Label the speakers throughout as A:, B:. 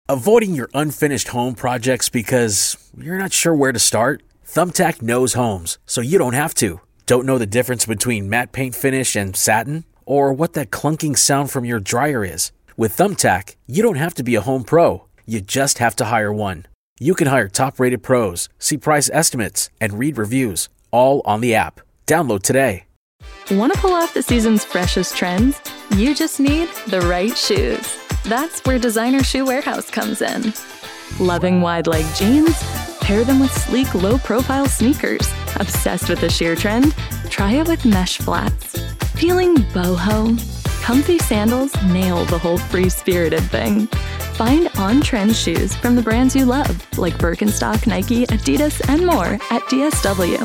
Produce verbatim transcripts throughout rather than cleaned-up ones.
A: Avoiding your unfinished home projects because you're not sure where to start? Thumbtack knows homes, so you don't have to. Don't know the difference between matte paint finish and satin? Or what that clunking sound from your dryer is? With Thumbtack, you don't have to be a home pro. You just have to hire one. You can hire top-rated pros, see price estimates, and read reviews, all on the app. Download today.
B: Want to pull off the season's freshest trends? You just need the right shoes. That's where Designer Shoe Warehouse comes in. Loving wide-leg jeans? Pair them with sleek, low-profile sneakers. Obsessed with the sheer trend? Try it with mesh flats. Feeling boho? Comfy sandals nail the whole free-spirited thing. Find on-trend shoes from the brands you love, like Birkenstock, Nike, Adidas, and more at D S W.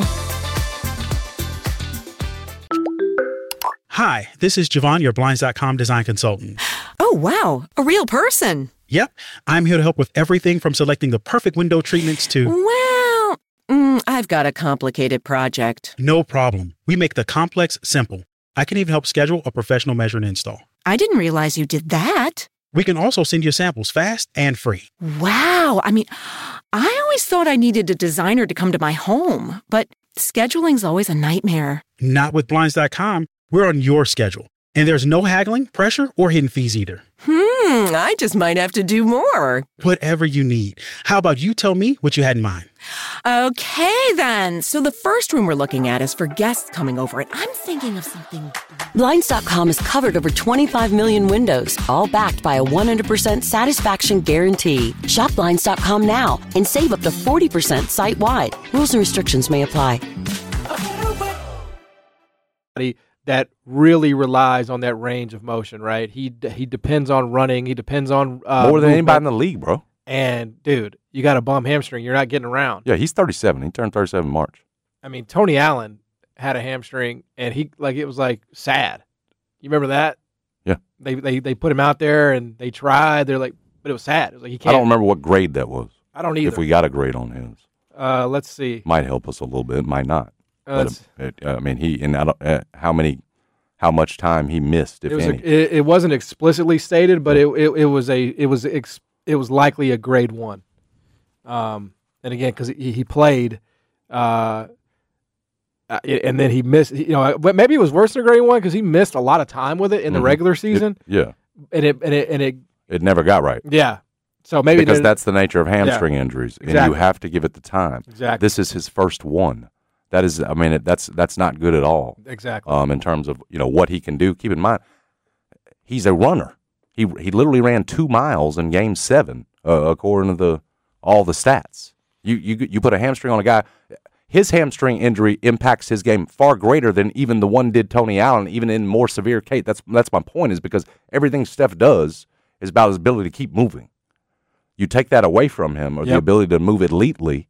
C: Hi, this is Javon, your Blinds dot com design consultant.
D: Oh, wow. A real person.
C: Yep. I'm here to help with everything from selecting the perfect window treatments to...
D: Well, mm, I've got a complicated project.
C: No problem. We make the complex simple. I can even help schedule a professional measure and install.
D: I didn't realize you did that.
C: We can also send you samples fast and free.
D: Wow. I mean, I always thought I needed a designer to come to my home, but scheduling's always a nightmare.
C: Not with Blinds dot com. We're on your schedule. And there's no haggling, pressure, or hidden fees either.
D: Hmm, I just might have to do more.
C: Whatever you need. How about you tell me what you had in mind?
D: Okay, then. So the first room we're looking at is for guests coming over, and I'm thinking of something...
E: Blinds dot com has covered over twenty-five million windows, all backed by a one hundred percent satisfaction guarantee. Shop Blinds dot com now and save up to forty percent site-wide. Rules and restrictions may apply.
F: That really relies on that range of motion, right? He he depends on running. He depends on uh,
G: more than
F: movement.
G: anybody in the league, bro.
F: And dude, you got a bum hamstring. You're not getting around.
G: Yeah, he's thirty-seven. He turned thirty-seven in March.
F: I mean, Tony Allen had a hamstring, and he like it was like sad. You remember that?
G: Yeah.
F: They they they put him out there, and they tried. They're like, but it was sad. It was like he can't.
G: I don't remember what grade that was.
F: I don't either.
G: If we got a grade on his,
F: uh, let's see.
G: Might help us a little bit. Might not.
F: Uh,
G: but it, it, I mean, he and I don't, uh, how many, how much time he missed, if
F: it was
G: any.
F: A, it, it wasn't explicitly stated, but it, it it was a it was ex, it was likely a grade one. Um, and again, because he, he played, uh, and then he missed. You know, but maybe it was worse than grade one because he missed a lot of time with it in
G: mm-hmm.
F: the regular season.
G: It, yeah,
F: and it and it and it
G: it never got right.
F: Yeah, so maybe
G: because that's the nature of hamstring
F: yeah,
G: injuries,
F: exactly.
G: and you have to give it the time.
F: Exactly.
G: This is his first one. That is, I mean, it, that's that's not good at all.
F: Exactly.
G: Um, in terms of you know what he can do. Keep in mind, he's a runner. He he literally ran two miles in Game Seven, uh, according to the all the stats. You you you put a hamstring on a guy. His hamstring injury impacts his game far greater than even the one did Tony Allen, even in more severe case. That's that's my point. Is because everything Steph does is about his ability to keep moving. You take that away from him, or yep. the ability to move elitely.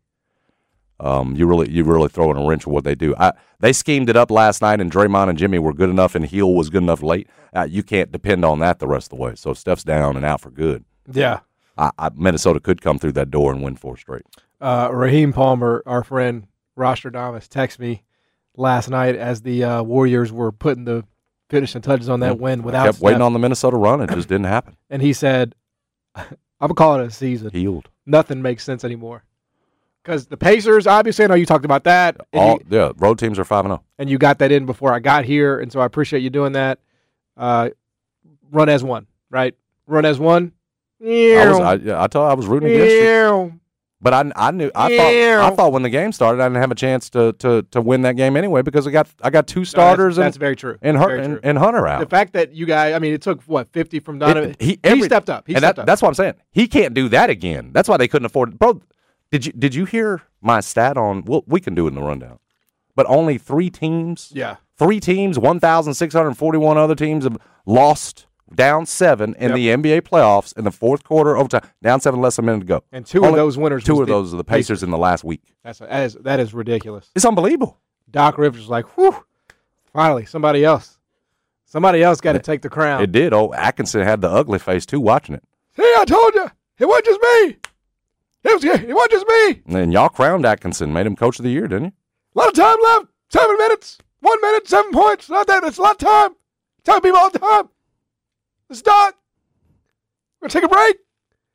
G: Um, you really, you really throw in a wrench of what they do. I, they schemed it up last night, and Draymond and Jimmy were good enough, and Hill was good enough late. Uh, you can't depend on that the rest of the way. So if Steph's down and out for good,
F: yeah,
G: I, I, Minnesota could come through that door and win four straight.
F: Uh, Raheem Palmer, our friend Rostradamus, texted me last night as the uh, Warriors were putting the finishing touches on that
G: yeah.
F: win without.
G: I kept
F: Steph.
G: waiting on the Minnesota run; it just didn't happen.
F: And he said, "I'm gonna call it a season.
G: Healed.
F: Nothing makes sense anymore." Because the Pacers, obviously, I know you talked about that.
G: All,
F: you,
G: yeah, road teams are five and zero,
F: and you got that in before I got here, and so I appreciate you doing that. Uh, run as one, right? Run as one.
G: I was, I, yeah, I told I was rooting against you, but I, I knew, I thought, I thought when the game started, I didn't have a chance to, to, to win that game anyway because I got, I got two starters.
F: No, that's, that's
G: and,
F: very true.
G: And,
F: very
G: and,
F: true.
G: and Hunter out.
F: The fact that you guys, I mean, it took what fifty from Donovan.
G: It, he,
F: every,
G: he
F: stepped up. He
G: and
F: stepped
G: that,
F: up.
G: That's what I'm saying. He can't do that again. That's why they couldn't afford it, bro. Did you did you hear my stat on? Well, we can do it in the rundown, but only three teams.
F: Yeah,
G: three teams. One thousand six hundred forty-one other teams have lost down seven in
F: yep.
G: the N B A playoffs in the fourth quarter overtime. Down seven, less than a minute to go.
F: And two
G: only
F: of those winners.
G: Two
F: was
G: of
F: the
G: those are the Pacers, Pacers in the last week.
F: That's a, that is that is ridiculous.
G: It's unbelievable.
F: Doc Rivers was like, "Whew, finally somebody else, somebody else got to take the crown."
G: It did. Oh, Atkinson had the ugly face too watching it.
F: See, I told you, it wasn't just me. It was it wasn't just me.
G: And y'all crowned Atkinson, made him coach of the year, didn't you?
F: A lot of time left. Seven minutes. One minute, seven points. Not that. It's a lot of time. Tell people all the time. Let's start. We're going to take a break.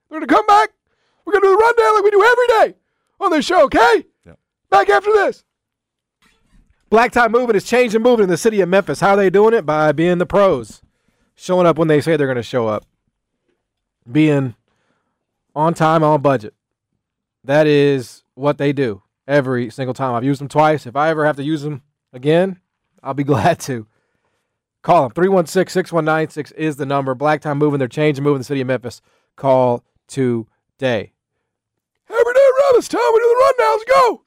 F: They're going to come back. We're going to do the rundown like we do every day on this show, okay?
G: Yeah.
F: Back after this. Black Tie Movement is changing movement in the city of Memphis. How are they doing it? By being the pros. Showing up when they say they're going to show up. Being on time, on budget. That is what they do every single time. I've used them twice. If I ever have to use them again, I'll be glad to. Call them. three one six, six one nine six is the number. Black Tie Movement. They're changing movement in the city of Memphis. Call today. Every day around this time, we do the rundowns. Go!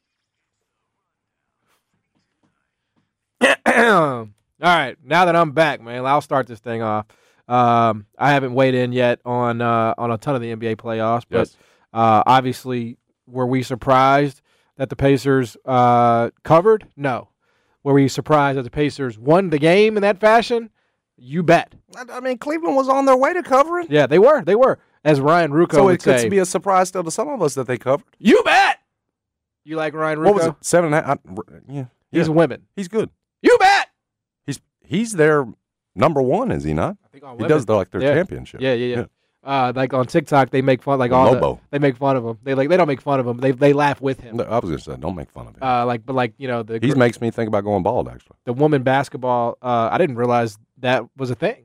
F: All right, now that I'm back, man, I'll start this thing off. Um, I haven't weighed in yet on uh, on a ton of the N B A playoffs, but
G: Yes.
F: uh, obviously, were we surprised that the Pacers uh, covered? No. Were we surprised that the Pacers won the game in that fashion? You bet.
G: I, I mean, Cleveland was on their way to covering.
F: Yeah, they were. They were. As Ryan Rucco
G: So
F: would
G: it could
F: say,
G: be a surprise still to some of us that they covered.
F: you bet. You like Ryan Rucco?
G: What was it? Seven and a half? I, yeah.
F: He's
G: yeah.
F: women.
G: He's good.
F: You bet.
G: He's he's their number one, is he not?
F: I think on
G: He
F: women.
G: does the, like their
F: Yeah.
G: championship.
F: Yeah, yeah, yeah. Uh, like on TikTok, they make fun, like all the,
G: Lobo.
F: they make fun of him. They like they don't make fun of him. They they laugh with him.
G: No, I was gonna say, don't make fun of him.
F: Uh, like but like you know the
G: he
F: gr-
G: makes me think about going bald. Actually,
F: the woman basketball. Uh, I didn't realize that was a thing.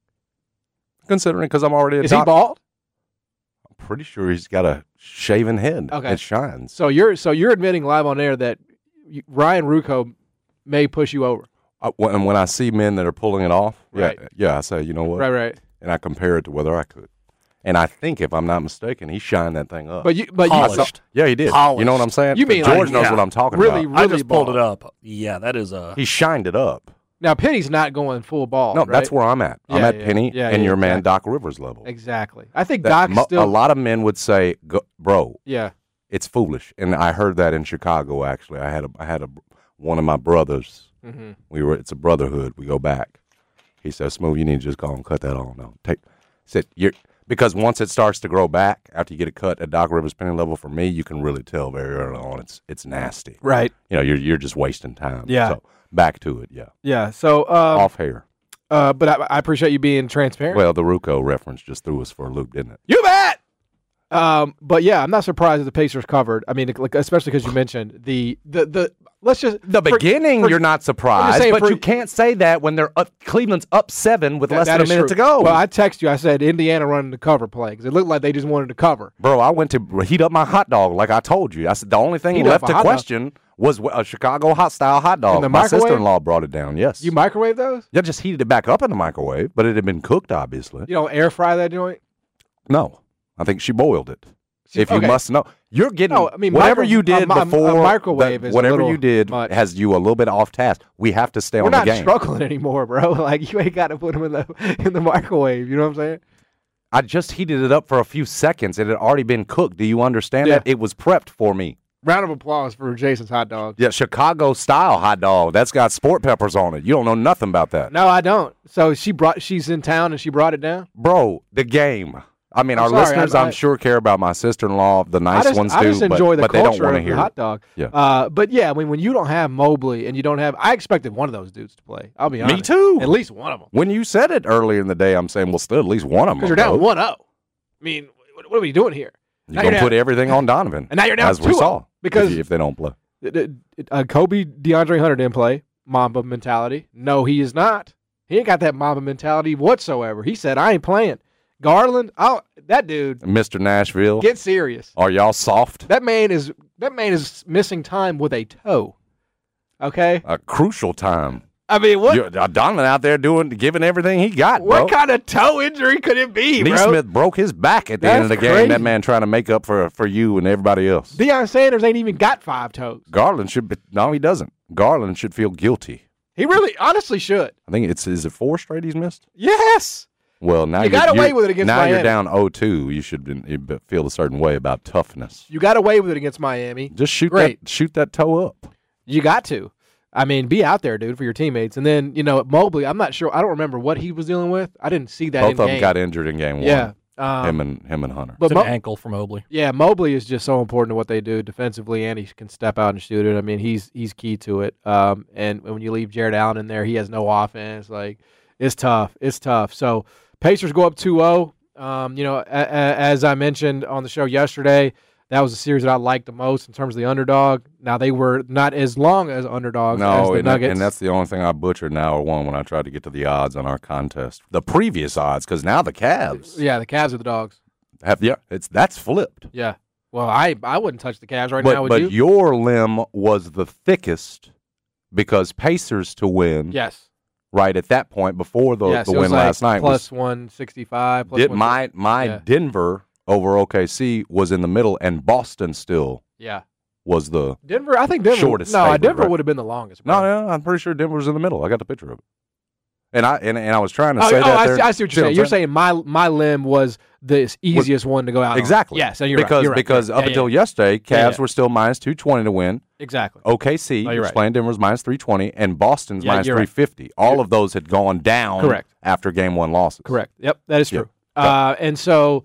G: considering because I'm already a
F: Is he
G: doc-
F: bald?
G: I'm pretty sure he's got a shaven head.
F: Okay.
G: It shines.
F: So you're so you're admitting live on air that you, Ryan Rucco may push you over.
G: Uh, when, when I see men that are pulling it off,
F: Right.
G: yeah, yeah, I say, you know what?
F: Right, right.
G: And I compare it to whether I could. And I think, if I'm not mistaken, he shined that thing up.
F: But you but you
H: Polished.
G: yeah, he did.
H: Polished.
G: You know what I'm saying?
F: You mean
G: George
H: like-
G: knows
H: yeah.
G: what I'm talking
F: really
G: about.
F: really
H: I just pulled
F: bald.
H: it up. Yeah, that is a.
G: He shined it up.
F: Now Penny's not going full ball.
G: No,
F: right?
G: that's where I'm at. I'm
F: Yeah,
G: at
F: yeah,
G: Penny
F: yeah,
G: and
F: yeah,
G: your man
F: exactly.
G: Doc Rivers level.
F: Exactly. I think
G: That
F: Doc
G: mo-
F: still.
G: a lot of men would say, Go, "Bro,
F: Yeah.
G: it's foolish." And I heard that in Chicago. Actually, I had a, I had a one of my brothers.
F: Mm-hmm.
G: We were it's a brotherhood. We go back. He said, "Smooth, you need to just go and cut that on. No, take." Said you're because once it starts to grow back after you get it cut at Doc Rivers Penny level, for me, you can really tell very early on it's it's nasty.
F: Right.
G: You know, you're you're just wasting time.
F: Yeah.
G: So back to it. Yeah.
F: Yeah. So. Um,
G: Off hair.
F: Uh, but I, I appreciate you being transparent.
G: Well, the Rucco reference just threw us for a loop, didn't it?
F: You bet. Um, but yeah, I'm not surprised that the Pacers covered. I mean, like, especially because you mentioned the the the. Let's just
G: The
F: for-
G: beginning,
F: for-
G: you're not surprised,
F: saying
G: but
F: for-
G: you can't say that when they're up, Cleveland's up seven with
F: that-
G: less
F: that
G: than a
F: is
G: minute
F: true.
G: to go.
F: Well, I text you. I said Indiana running the cover play because it looked like they just wanted to cover.
G: Bro, I went to heat up my hot dog like I told you. I said the only thing
F: Heat up
G: left
F: a
G: to
F: hot dog?
G: question was a Chicago hot style hot dog.
F: In the
G: My
F: microwave?
G: sister-in-law brought it down. Yes,
F: You microwave those?
G: yeah, just heated it back up in the microwave, but it had been cooked, obviously.
F: You don't air fry that joint?
G: No, I think she boiled it.
F: She-
G: if you
F: okay.
G: must know, you're getting
F: No, I mean,
G: whatever
F: micro-
G: you did
F: a mi- a
G: before.
F: microwave
G: that-
F: is a
G: whatever
F: little
G: you did
F: much.
G: has you a little bit off task. We have to stay
F: We're
G: on the
F: not
G: game.
F: struggling anymore, bro. Like you ain't got to put them in the in the microwave. You know what I'm saying?
G: I just heated it up for a few seconds. It had already been cooked. Do you understand
F: Yeah.
G: that? It was prepped for me.
F: Round of applause for Jason's hot dog.
G: Yeah, Chicago style hot dog. That's got sport peppers on it. You don't know nothing about that.
F: No, I don't. So she brought. She's in town and she brought it down.
G: Bro, the game. I mean,
F: I'm
G: our
F: sorry,
G: listeners,
F: I-
G: I'm
F: I-
G: sure, care about my sister-in-law. The nice
F: I just,
G: ones
F: I
G: do,
F: just
G: but,
F: enjoy the
G: but they don't
F: culture
G: want to
F: of
G: hear
F: the hot
G: it.
F: dog.
G: Yeah.
F: Uh, but yeah, I mean, when you don't have Mobley and you don't have, I expected one of those dudes to play. I'll be honest.
G: Me too.
F: At least one of them.
G: When you said it earlier in the day, I'm saying, well, still at least one of them.
F: Because you're down one oh. I mean, what, what are we doing here?
G: You're
F: Now
G: going to
F: you're
G: put everything on Donovan.
F: And now you're down
G: as we
F: two oh,
G: saw.
F: because-
G: if, you- if they don't play.
F: Uh, Kobe DeAndre Hunter didn't play. Mamba mentality. No, he is not. He ain't got that Mamba mentality whatsoever. He said, I ain't playing. Garland, oh, that dude,
G: Mister Nashville,
F: get serious.
G: are y'all soft?
F: That man is that man is missing time with a toe. Okay?
G: A crucial time.
F: I mean, what
G: You're, uh, Donovan out there doing, giving everything he got,
F: what
G: bro.
F: kind of toe injury could it be, bro?
G: Neesmith broke his back at the end of the
F: That's
G: game.
F: crazy.
G: That man trying to make up for for you and everybody else.
F: Deion Sanders ain't even got five toes.
G: Garland should be, no, he doesn't. Garland should feel guilty.
F: He really, honestly should.
G: I think it's is it four straight he's missed.
F: Yes.
G: Well, now
F: You
G: you're-
F: got away
G: you're-
F: with it against
G: now you're
F: Miami.
G: down oh two. You should be- you be- feel a certain way about toughness.
F: You got away with it against Miami.
G: Just shoot
F: Great.
G: that shoot that toe up.
F: You got to. I mean, be out there, dude, for your teammates. And then, you know, Mobley, I'm not sure. I don't remember what he was dealing with. I didn't see that
G: Both
F: in
G: of them
F: game.
G: got injured in game one.
F: Yeah. Um,
G: him and him and Hunter.
F: but
H: It's
F: Mo-
H: an ankle from Mobley.
F: yeah, Mobley is just so important to what they do defensively, and he can step out and shoot it. I mean, he's he's key to it. Um, and when you leave Jared Allen in there, he has no offense. Like, it's tough. It's tough. So, Pacers go up two oh. Um, you know, a, a, as I mentioned on the show yesterday, that was a series that I liked the most in terms of the underdog. Now, they were not as long as underdogs
G: No,
F: as the
G: and,
F: Nuggets.
G: and that's the only thing I butchered now or won when I tried to get to the odds on our contest. The previous odds, because now the Cavs
F: yeah, the Cavs are the dogs.
G: have yeah, it's that's flipped.
F: Yeah. Well, I, I wouldn't touch the Cavs right
G: but
F: now, would
G: but
F: you?
G: your limb was the thickest because Pacers to win.
F: Yes.
G: Right at that point before the,
F: yes,
G: the
F: it was
G: win
F: like
G: last night
F: plus
G: was
F: one sixty-five. Plus
G: did
F: one,
G: my my
F: yeah.
G: Denver over O K C was in the middle, and Boston still
F: yeah.
G: was the
F: Denver, I think Denver.
G: shortest
F: no,
G: favorite,
F: Denver
G: right?
F: would have been the longest.
G: no,
F: bro.
G: no, I'm pretty sure Denver was in the middle. I got the picture of it, and I and, and I was trying to
F: Oh,
G: say
F: oh,
G: that
F: I
G: there.
F: see, I see what
G: See
F: you're
G: what
F: saying.
G: I'm
F: You're saying my my limb was the easiest one to go out on.
G: exactly
F: Yes, and you're
G: because
F: right. You're right.
G: because
F: Yeah,
G: up
F: yeah,
G: until
F: yeah.
G: yesterday, Cavs
F: Yeah, yeah.
G: were still minus two twenty to win.
F: Exactly.
G: O K C,
F: No, you're right.
G: explained Denver's minus three twenty, and Boston's
F: Yeah,
G: minus
F: you're
G: three
F: right.
G: fifty. All of those had gone down.
F: Correct.
G: After game one losses.
F: Correct. Yep, that is
G: Yeah.
F: true. Uh, and so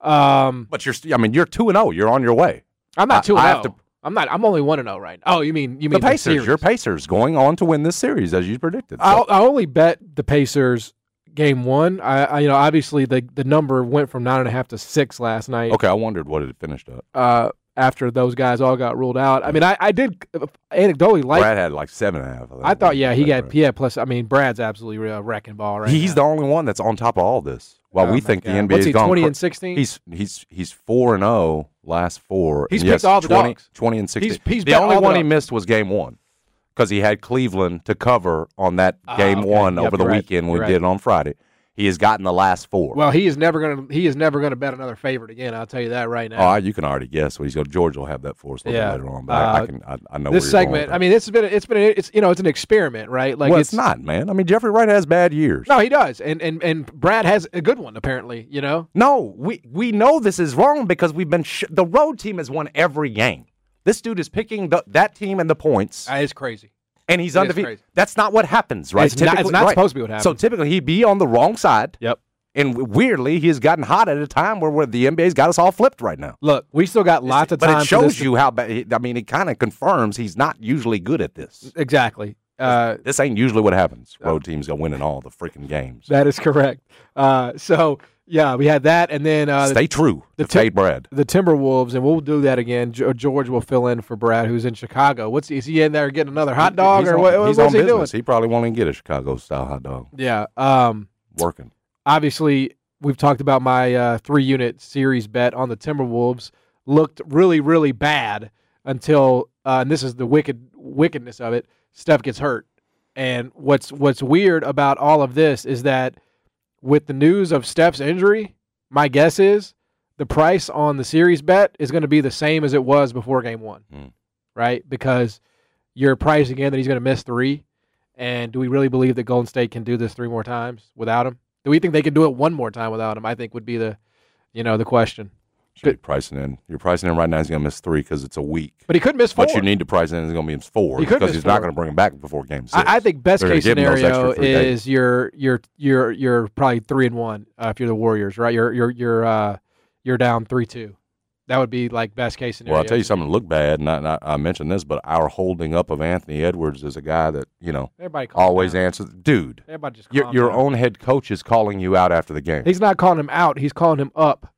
F: um,
G: But you're, st- I mean, you're two and zero. You're on your way.
F: I'm not
G: I-
F: two
G: I
F: and
G: have
F: zero.
G: to-
F: I'm not. I'm only one and zero right now. Oh, you mean you mean
G: The Pacers,
F: series.
G: your Pacers, going on to win this series as you predicted. So-
F: I, I only bet the Pacers game one. I, I you know obviously the the number went from nine and a half to six last night.
G: okay, I wondered what it finished at.
F: Uh, after those guys all got ruled out. I mean, I, I did uh, anecdotally like.
G: Brad had like seven and a half.
F: I thought, yeah, he
G: That's
F: got
G: right.
F: he had plus. I mean, Brad's absolutely a wrecking ball right
G: He's
F: now.
G: the only one that's on top of all this. While
F: Oh,
G: we
F: my
G: think
F: God.
G: the N B A's
F: What's he,
G: gone
F: twenty
G: cr-
F: and sixteen?
G: He's he's he's four and zero last four.
F: He's
G: and
F: picked
G: yes,
F: all the
G: twenty,
F: dogs.
G: twenty and sixteen.
F: He's- he's
G: the
F: bet
G: only
F: all the
G: one he
F: dogs.
G: missed was game one because he had Cleveland to cover on that
F: Ah,
G: game
F: okay.
G: one
F: Yep,
G: over the
F: you're right.
G: weekend. We
F: You're right.
G: did it on Friday. He has gotten the last four.
F: Well, he is never gonna he is never gonna bet another favorite again. I'll tell you that right now.
G: Oh, you can already guess what he's going. George will have that for us a little
F: Yeah.
G: bit later on, but I, I
F: Uh,
G: can. I, I know
F: this
G: where you're going
F: segment.
G: with
F: I mean, it's been it's been it's you know it's an experiment, right? Like
G: well, it's, not, man. I mean, Jeffrey Wright has bad years.
F: No, he does, and and and Brad has a good one apparently. You know,
G: No, we we know this is wrong because we've been sh- the road team has won every game. This dude is picking the, that team and the points,
F: that is crazy.
G: and he's
F: it is
G: undefeated.
F: crazy.
G: That's not what happens, right?
F: It's not- it's
G: Typically-
F: not
G: right.
F: supposed to be what happens.
G: So typically, he'd be on the wrong side,
F: Yep.
G: and weirdly, he has gotten hot at a time where, where the N B A's got us all flipped right now.
F: Look, we still got lots of
G: but
F: time.
G: it
F: for
G: shows
F: this to-
G: you how bad. I mean, it kind of confirms he's not usually good at this.
F: exactly. Uh,
G: This ain't usually what happens. Road teams are winning all the freaking games.
F: that is correct. Uh, so yeah, we had that, and then uh,
G: Stay true.
F: the
G: The
F: tip-
G: fade Brad.
F: the Timberwolves, and we'll do that again. Jo- George will fill in for Brad, who's in Chicago. What's he, is he in there getting another hot dog,
G: He's
F: or
G: on,
F: what,
G: he's
F: what's
G: on
F: he
G: business.
F: doing?
G: He probably won't even get a Chicago style hot dog.
F: Yeah. Um,
G: Working.
F: obviously, we've talked about my uh, three-unit series bet on the Timberwolves. Looked really, really bad until, uh, and this is the wicked wickedness of it. Steph gets hurt, and what's what's weird about all of this is that with the news of Steph's injury, my guess is the price on the series bet is going to be the same as it was before Game One,
G: Mm.
F: right? Because you're pricing in that he's going to miss three, and do we really believe that Golden State can do this three more times without him? Do we think they can do it one more time without him? I think would be the, you know, the question.
G: Should be pricing in. You're pricing in right now. He's going to miss three because it's a week.
F: But he could miss four.
G: What you need to price in is going to be four
F: He could
G: because
F: miss
G: he's not
F: four.
G: going to bring him back before game six.
F: I, I think best
G: They're gonna
F: case
G: give him those
F: scenario
G: extra three days.
F: is you're you're you're you're probably three and one uh, if you're the Warriors, right? You're you're you're uh, you're down three two. That would be like best case scenario.
G: Well, I'll tell you something. Look bad, and I, and I, I mentioned this, but our holding up of Anthony Edwards is a guy that you know
F: Everybody calm
G: always
F: down.
G: answers. Dude,
F: Everybody just
G: your
F: calm
G: your
F: down.
G: own head coach is calling you out after the game.
F: He's not calling him out. He's calling him up.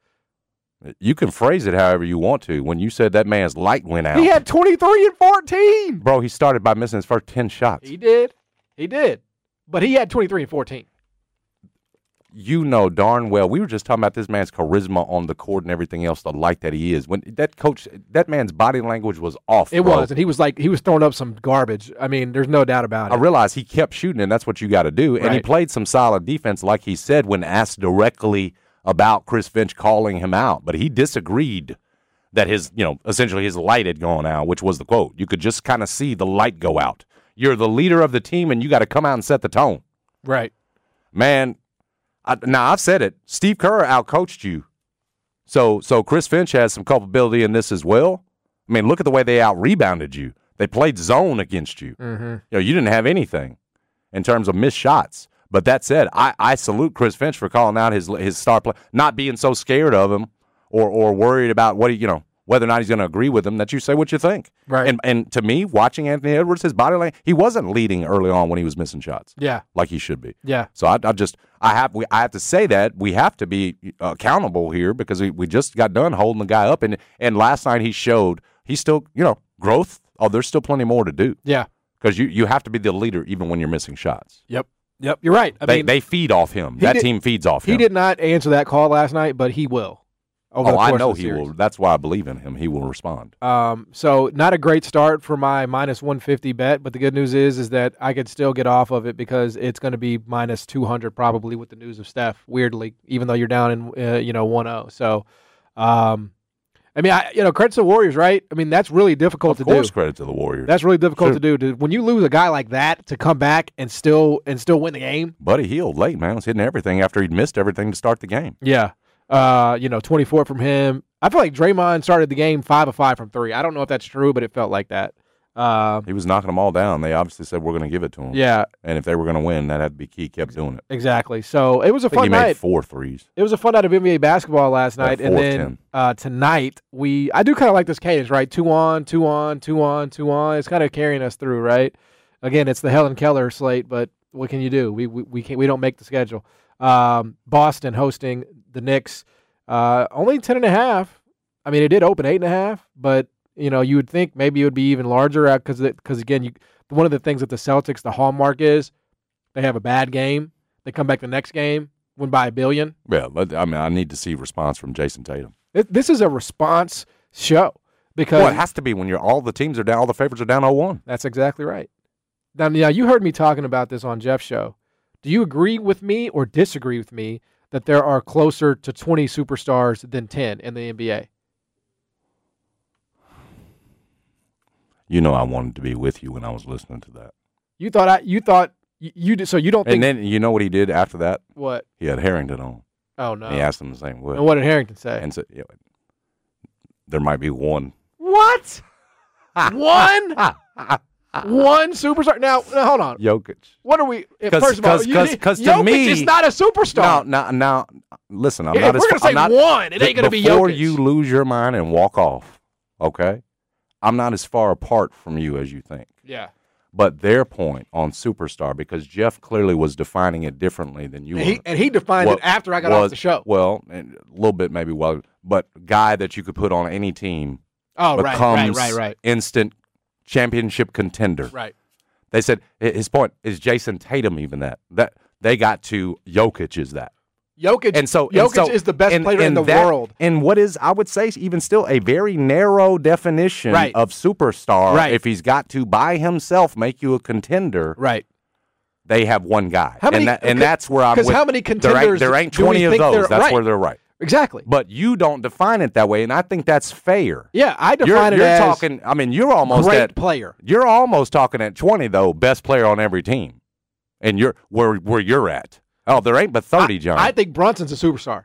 G: You can phrase it however you want to. When you said that man's light went out,
F: He had twenty-three and fourteen.
G: bro, he started by missing his first ten shots.
F: He did. He did. But he had twenty-three and fourteen.
G: You know darn well. We were just talking about this man's charisma on the court and everything else, the light that he is. When that coach, that man's body language was off.
F: It
G: bro.
F: was, and he was like he was throwing up some garbage. I mean, there's no doubt about it.
G: I realized he kept shooting, and that's what you got to do. And he
F: Right.
G: played some solid defense, like he said, when asked directly about Chris Finch calling him out. But he disagreed that his, you know, essentially his light had gone out, which was the quote. You could just kind of see the light go out. You're the leader of the team, and you got to come out and set the tone.
F: Right.
G: Man, I, now I've said it. Steve Kerr outcoached you. So, so Chris Finch has some culpability in this as well. I mean, look at the way they out-rebounded you. They played zone against you.
F: Mm-hmm.
G: You know, you didn't have anything in terms of missed shots. But that said, I, I salute Chris Finch for calling out his his star play, not being so scared of him or or worried about what he, you know, whether or not he's going to agree with him. That you say what you think.
F: Right.
G: And and to me, watching Anthony Edwards, his body language, he wasn't leading early on when he was missing shots.
F: Yeah.
G: Like he should be.
F: Yeah.
G: So I, I just I have we I have to say that we have to be accountable here because we, we just got done holding the guy up, and and last night he showed he's still you know growth. Oh, there's still plenty more to do.
F: Yeah,
G: because you, you have to be the leader even when you're missing shots.
F: Yep, yep, you're right. I
G: they
F: mean,
G: they feed off him. That
F: did,
G: team feeds off
F: he
G: him.
F: He did not answer that call last night, but he will. Over
G: oh,
F: the course
G: I know
F: of the
G: he
F: series.
G: will. That's why I believe in him. He will respond.
F: Um, so not a great start for my minus one fifty bet, but the good news is is that I could still get off of it because it's going to be minus two hundred probably with the news of Steph. Weirdly, even though you're down in uh, you know one oh. So, um, I mean, I you know credit to the Warriors, right? I mean, that's really difficult
G: of
F: to do.
G: Of course, credit to the Warriors.
F: That's really difficult
G: sure.
F: to do. To, when you lose a guy like that to come back and still and still win the game.
G: Buddy healed late, man. Was hitting everything after he'd missed everything to start the game.
F: Yeah. Uh, you know, twenty-four from him. I feel like Draymond started the game five of five from three. I don't know if that's true, but it felt like that. Uh,
G: he was knocking them all down. They obviously said we're going to give it to him.
F: Yeah,
G: and if they were going to win, that had to be key. He kept doing it.
F: Exactly. So it was a
G: I think
F: fun
G: he
F: night.
G: made four threes.
F: It was a fun night of N B A basketball last night,
G: yeah,
F: and then uh, tonight we. I do kind of like this cadence, right? Two on, two on, two on, two on. It's kind of carrying us through, right? Again, it's the Helen Keller slate, but what can you do? We we we can't. We don't make the schedule. Um, Boston hosting the Knicks. Uh, only ten and a half. I mean, it did open eight and a half, but you know, you would think maybe it would be even larger because because again, you one of the things that the Celtics, the hallmark is, they have a bad game, they come back the next game, win by a billion.
G: Yeah, I mean, I need to see response from Jason Tatum.
F: It, this is a response show because
G: well, it has to be when you're all the teams are down, all the favorites are down oh one.
F: That's exactly right. Now, now you heard me talking about this on Jeff's show. Do you agree with me or disagree with me that there are closer to twenty superstars than ten in the N B A?
G: You know, I wanted to be with you when I was listening to that.
F: You thought I, you thought you, you did, so you don't think.
G: And then you know what he did after that?
F: What?
G: He had Harrington on.
F: Oh no!
G: And he asked him the same way.
F: And what did Harrington say?
G: And said, yeah, there might be one.
F: What? one? One superstar? Now, now, hold on.
G: Jokic.
F: What are we?
G: Cause,
F: first of all,
G: cause,
F: you,
G: cause, cause
F: Jokic
G: to me,
F: is not a superstar.
G: No, no, now, listen, I'm
F: yeah,
G: not
F: if
G: as
F: we're gonna say
G: I'm not,
F: one, it ain't gonna be Jokic.
G: Before you lose your mind and walk off, okay? I'm not as far apart from you as you think.
F: Yeah.
G: But their point on superstar, because Jeff clearly was defining it differently than you
F: and
G: were.
F: He, and he defined
G: what,
F: it after I got
G: was,
F: off the show.
G: Well, and a little bit maybe, well, but guy that you could put on any team
F: oh,
G: becomes
F: right, right, right, right.
G: instant championship contender.
F: Right.
G: They said his point is Jason Tatum even that. That they got to Jokic is that.
F: Jokic,
G: and so,
F: Jokic
G: and so,
F: is the best
G: and,
F: player
G: and
F: in the
G: that,
F: world.
G: And what is, I would say, even still a very narrow definition
F: right.
G: of superstar.
F: Right.
G: If he's got to, by himself, make you a contender,
F: right?
G: They have one guy.
F: How many,
G: and, that, and that's where I'm with.
F: Because how many contenders
G: There ain't, there ain't twenty of those. That's
F: right.
G: where they're right.
F: Exactly.
G: But you don't define it that way, and I think that's fair.
F: Yeah, I define
G: you're,
F: it
G: you're
F: as
G: talking, I mean, you're almost
F: great
G: at,
F: player.
G: You're almost talking at twenty, though, best player on every team. And you're where where you're at. Oh, there ain't but thirty,
F: I,
G: John.
F: I think Brunson's a superstar.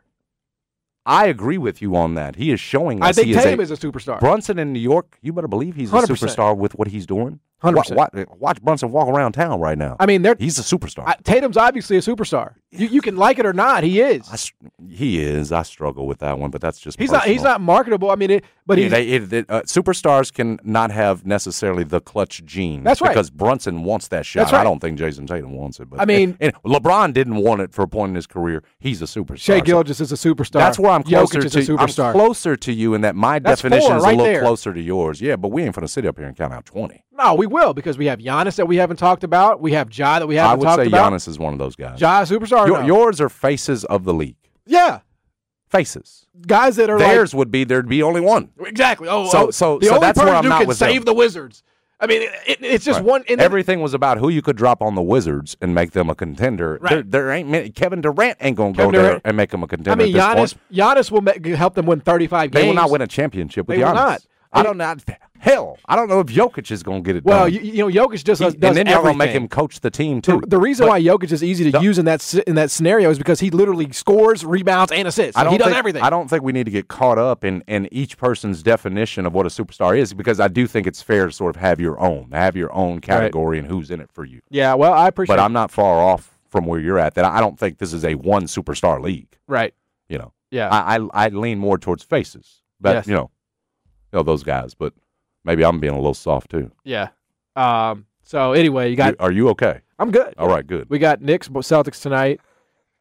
G: I agree with you on that. He is showing us
F: I think
G: he
F: Tatum
G: is a,
F: is a superstar.
G: Brunson in New York, you better believe he's a
F: one hundred percent.
G: superstar with what he's doing.
F: one hundred percent.
G: Watch, watch Brunson walk around town right now.
F: I mean,
G: he's a superstar.
F: I, Tatum's obviously a superstar. You, you can like it or not, he is.
G: I, he is. I struggle with that one, but that's just
F: he's
G: personal.
F: not. He's not marketable. I mean, it, but
G: yeah,
F: he's,
G: they, it, it, uh, superstars can not have necessarily the clutch gene.
F: That's right.
G: Because Brunson wants that shot.
F: That's right.
G: I don't think Jason Tatum wants it. But
F: I mean,
G: and, and LeBron didn't want it for a point in his career. He's a superstar.
F: Shea Gilgeous is a superstar.
G: That's where I'm closer
F: Jokic
G: to.
F: is a superstar.
G: I'm closer to you in that my
F: That's
G: definition
F: four
G: is
F: right
G: a little
F: there.
G: closer to yours. Yeah, but we ain't going to sit up here and count out twenty.
F: No, we will because we have Giannis that we haven't talked about. We have Ja that we haven't
G: I would
F: talked
G: say
F: about.
G: Giannis is one of those guys.
F: Ja superstar.
G: Your,
F: no?
G: Yours are faces of the league.
F: Yeah,
G: faces.
F: Guys that are
G: theirs
F: like,
G: would be there'd be only one.
F: Exactly. Oh,
G: so
F: oh,
G: so
F: the
G: so
F: only
G: that's
F: person
G: where I'm
F: who
G: not
F: can
G: with
F: save
G: them.
F: the Wizards. I mean, it, it, it's just
G: right.
F: one. In
G: Everything was about who you could drop on the Wizards and make them a contender.
F: Right.
G: There, there ain't many, Kevin Durant ain't going to go
F: Durant,
G: there and make them a contender.
F: I mean,
G: at this
F: Giannis.
G: point.
F: Giannis will make, help them win thirty-five
G: They
F: games.
G: will not win a championship with
F: They
G: Giannis.
F: will not.
G: I don't know. Hell, I don't know if Jokic is going to get it
F: well,
G: done.
F: you, you know, Jokic just
G: He,
F: does,
G: and
F: does
G: then y'all
F: everything.
G: going to make him coach the team too.
F: The, the reason
G: But
F: why Jokic is easy to
G: the,
F: use in that in that scenario is because he literally scores, rebounds, and assists. So
G: I don't
F: he does
G: think,
F: everything.
G: I don't think we need to get caught up in, in each person's definition of what a superstar is, because I do think it's fair to sort of have your own, have your own category right. and who's in it for you.
F: Yeah, well, I appreciate.
G: But
F: it.
G: I'm not far off from where you're at. That I don't think this is a one superstar league.
F: Right.
G: You know.
F: Yeah.
G: I I, I lean more towards faces. But
F: yes.
G: you know, you know those guys. But maybe I'm being a little soft too.
F: Yeah. Um. So anyway, you got.
G: You, are you okay?
F: I'm good.
G: All right. Good.
F: We got Knicks Celtics tonight.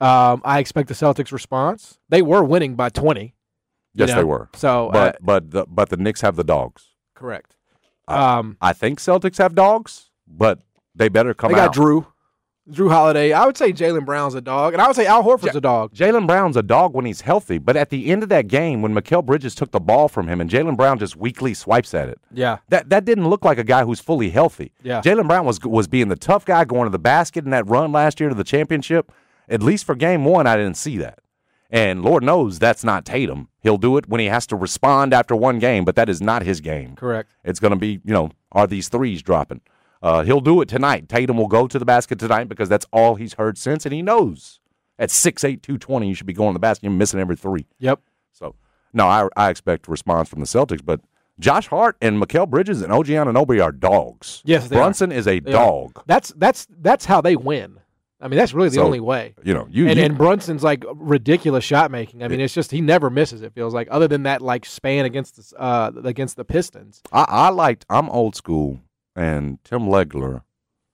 F: Um, I expect the Celtics' response. They were winning by twenty.
G: Yes,
F: know?
G: they were.
F: So,
G: but
F: uh,
G: but the but the Knicks have the dogs.
F: correct.
G: I,
F: Um,
G: I think Celtics have dogs, but they better come
F: they got
G: out.
F: Drew, Drew Holiday. I would say Jaylen Brown's a dog, and I would say Al Horford's
G: Ja-
F: a dog.
G: Jaylen Brown's a dog when he's healthy, but at the end of that game, when Mikal Bridges took the ball from him and Jaylen Brown just weakly swipes at it,
F: Yeah,
G: that that didn't look like a guy who's fully healthy.
F: Yeah.
G: Jaylen Brown was was being the tough guy going to the basket in that run last year to the championship. At least for game one, I didn't see that. And Lord knows that's not Tatum. He'll do it when he has to respond after one game, but that is not his game.
F: correct.
G: It's going to be, you know, are these threes dropping? Uh, he'll do it tonight. Tatum will go to the basket tonight because that's all he's heard since, and he knows at six eight, two twenty, you should be going to the basket. You're missing every three.
F: Yep.
G: So, no, I, I expect a response from the Celtics, but Josh Hart and Mikal Bridges and O G Anunoby are dogs.
F: Yes, they
G: Brunson is a
F: They are.
G: dog.
F: That's that's that's how they win. I mean, that's really the
G: So,
F: only way.
G: You know, you,
F: And,
G: you
F: and Brunson's like ridiculous shot making. I mean, it's just he never misses. It feels like, other than that like span against the, uh against the Pistons.
G: I, I liked, I'm old school, and Tim Legler,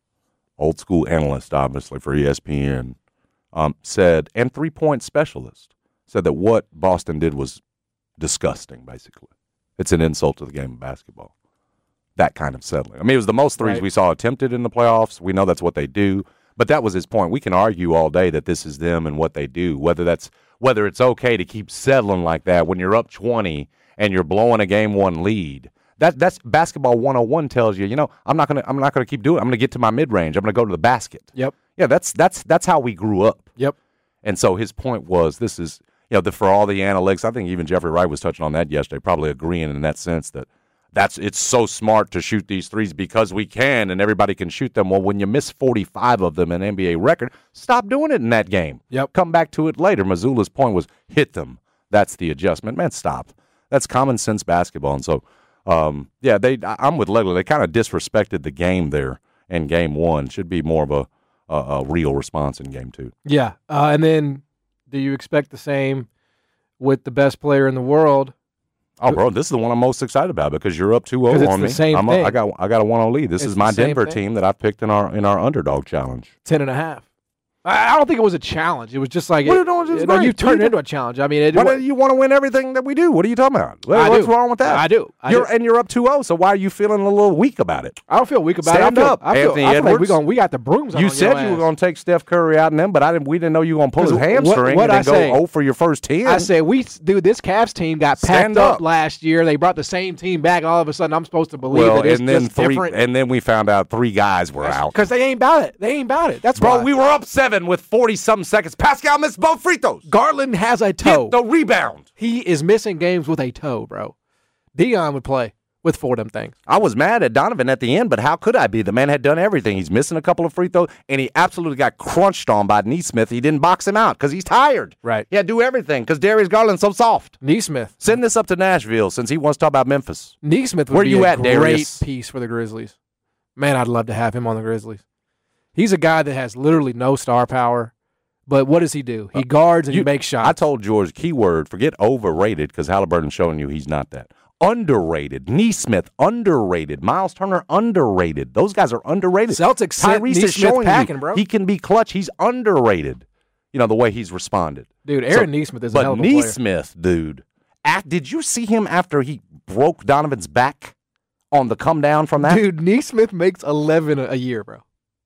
G: old school analyst, obviously, for E S P N, um, said, and three-point specialist, said that what Boston did was disgusting, basically. It's an insult to the game of basketball. That kind of settling. I mean, it was the most threes
F: Right.
G: we saw attempted in the playoffs. We know that's what they do. But that was his point. We can argue all day that this is them and what they do, whether that's whether it's okay to keep settling like that when you're up twenty and you're blowing a game one lead. That that's basketball one oh one tells you, you know, I'm not gonna I'm not gonna keep doing it. I'm gonna get to my mid range. I'm gonna go to the basket.
F: Yep.
G: Yeah, that's that's that's how we grew up.
F: Yep.
G: And so his point was, this is, you know, the, for all the analytics, I think even Jeffrey Wright was touching on that yesterday, probably agreeing in that sense that that's it's so smart to shoot these threes because we can and everybody can shoot them. Well, when you miss forty-five of them, an N B A record, stop doing it in that game.
F: Yep.
G: Come back to it later. Missoula's point was hit them. That's the adjustment. Man, stop. That's common sense basketball. And so, um, yeah, they. I- I'm with Legler. They kind of disrespected the game there in game one. Should be more of a, a, a real response in game two.
F: Yeah. Uh, and then, do you expect the same with the best player in the world?
G: Oh, bro, this is the one I'm most excited about because you're up two oh
F: 'Cause it's
G: on
F: the
G: me.
F: same
G: I'm a,
F: thing.
G: I got I got a one oh lead. This
F: It's
G: is
F: the
G: my
F: same
G: Denver
F: thing.
G: team that I've picked in our in our underdog challenge.
F: Ten and a half. I I don't think it was a challenge. It was just like
G: What
F: it,
G: are you doing? It's
F: you, know,
G: great.
F: you turned
G: What
F: it into a challenge. I mean, it,
G: Why
F: wa-
G: do you want to win everything that we do? What are you talking about? What-
F: I
G: What's
F: do.
G: wrong with that?
F: I do. I
G: you're
F: do.
G: and you're up two oh. So why are you feeling a little weak about it?
F: I don't feel weak about
G: Stand
F: it. I feel,
G: up,
F: I feel,
G: Anthony
F: I feel like we
G: Edwards.
F: going we got the brooms.
G: You
F: on
G: said
F: your
G: you were
F: ass.
G: going to take Steph Curry out and them, but I didn't. We didn't know you were going to pull his
F: 'Cause what-
G: hamstring
F: what
G: and
F: I
G: then go
F: say-
G: oh for your first ten.
F: I said, we dude, this Cavs team got packed
G: Stand
F: up.
G: up.
F: last year. They brought the same team back. All of a sudden, I'm supposed to believe
G: well,
F: that it's
G: and then
F: just
G: three,
F: different.
G: and then we found out three guys were out.
F: Because they ain't about it. They ain't about it. That's
G: Bro,
F: why.
G: we were up seven with forty something seconds. Pascal missed both free throws.
F: Garland has a toe.
G: Get the rebound.
F: He is missing games with a toe, bro. Dion would play with four of them things.
G: I was mad at Donovan at the end, but how could I be? The man had done everything. He's missing a couple of free throws, and he absolutely got crunched on by Neesmith. He didn't box him out because he's tired.
F: Right.
G: He had to do everything because Darius Garland's so soft.
F: Neesmith.
G: Send this up to Nashville since he wants to talk about Memphis.
F: Neesmith would
G: Where
F: be
G: you
F: a
G: at,
F: great
G: Darius?
F: piece for the Grizzlies. Man, I'd love to have him on the Grizzlies. He's a guy that has literally no star power, but what does he do? He guards and
G: You-
F: he makes shots.
G: I told George, keyword, forget overrated because Halliburton's showing you he's not that. Underrated. Neesmith, underrated. Miles Turner, underrated. Those guys are underrated.
F: Celtics sent
G: Tyrese is
F: Neesmith
G: showing
F: packing,
G: you
F: bro.
G: he can be clutch. He's underrated. You know, the way he's responded.
F: Dude, Aaron Neesmith is a
G: But
F: hell of a player.
G: Neesmith, dude, at, did you see him after he broke Donovan's back on the come down from that?
F: Dude, Neesmith makes eleven a a year, bro.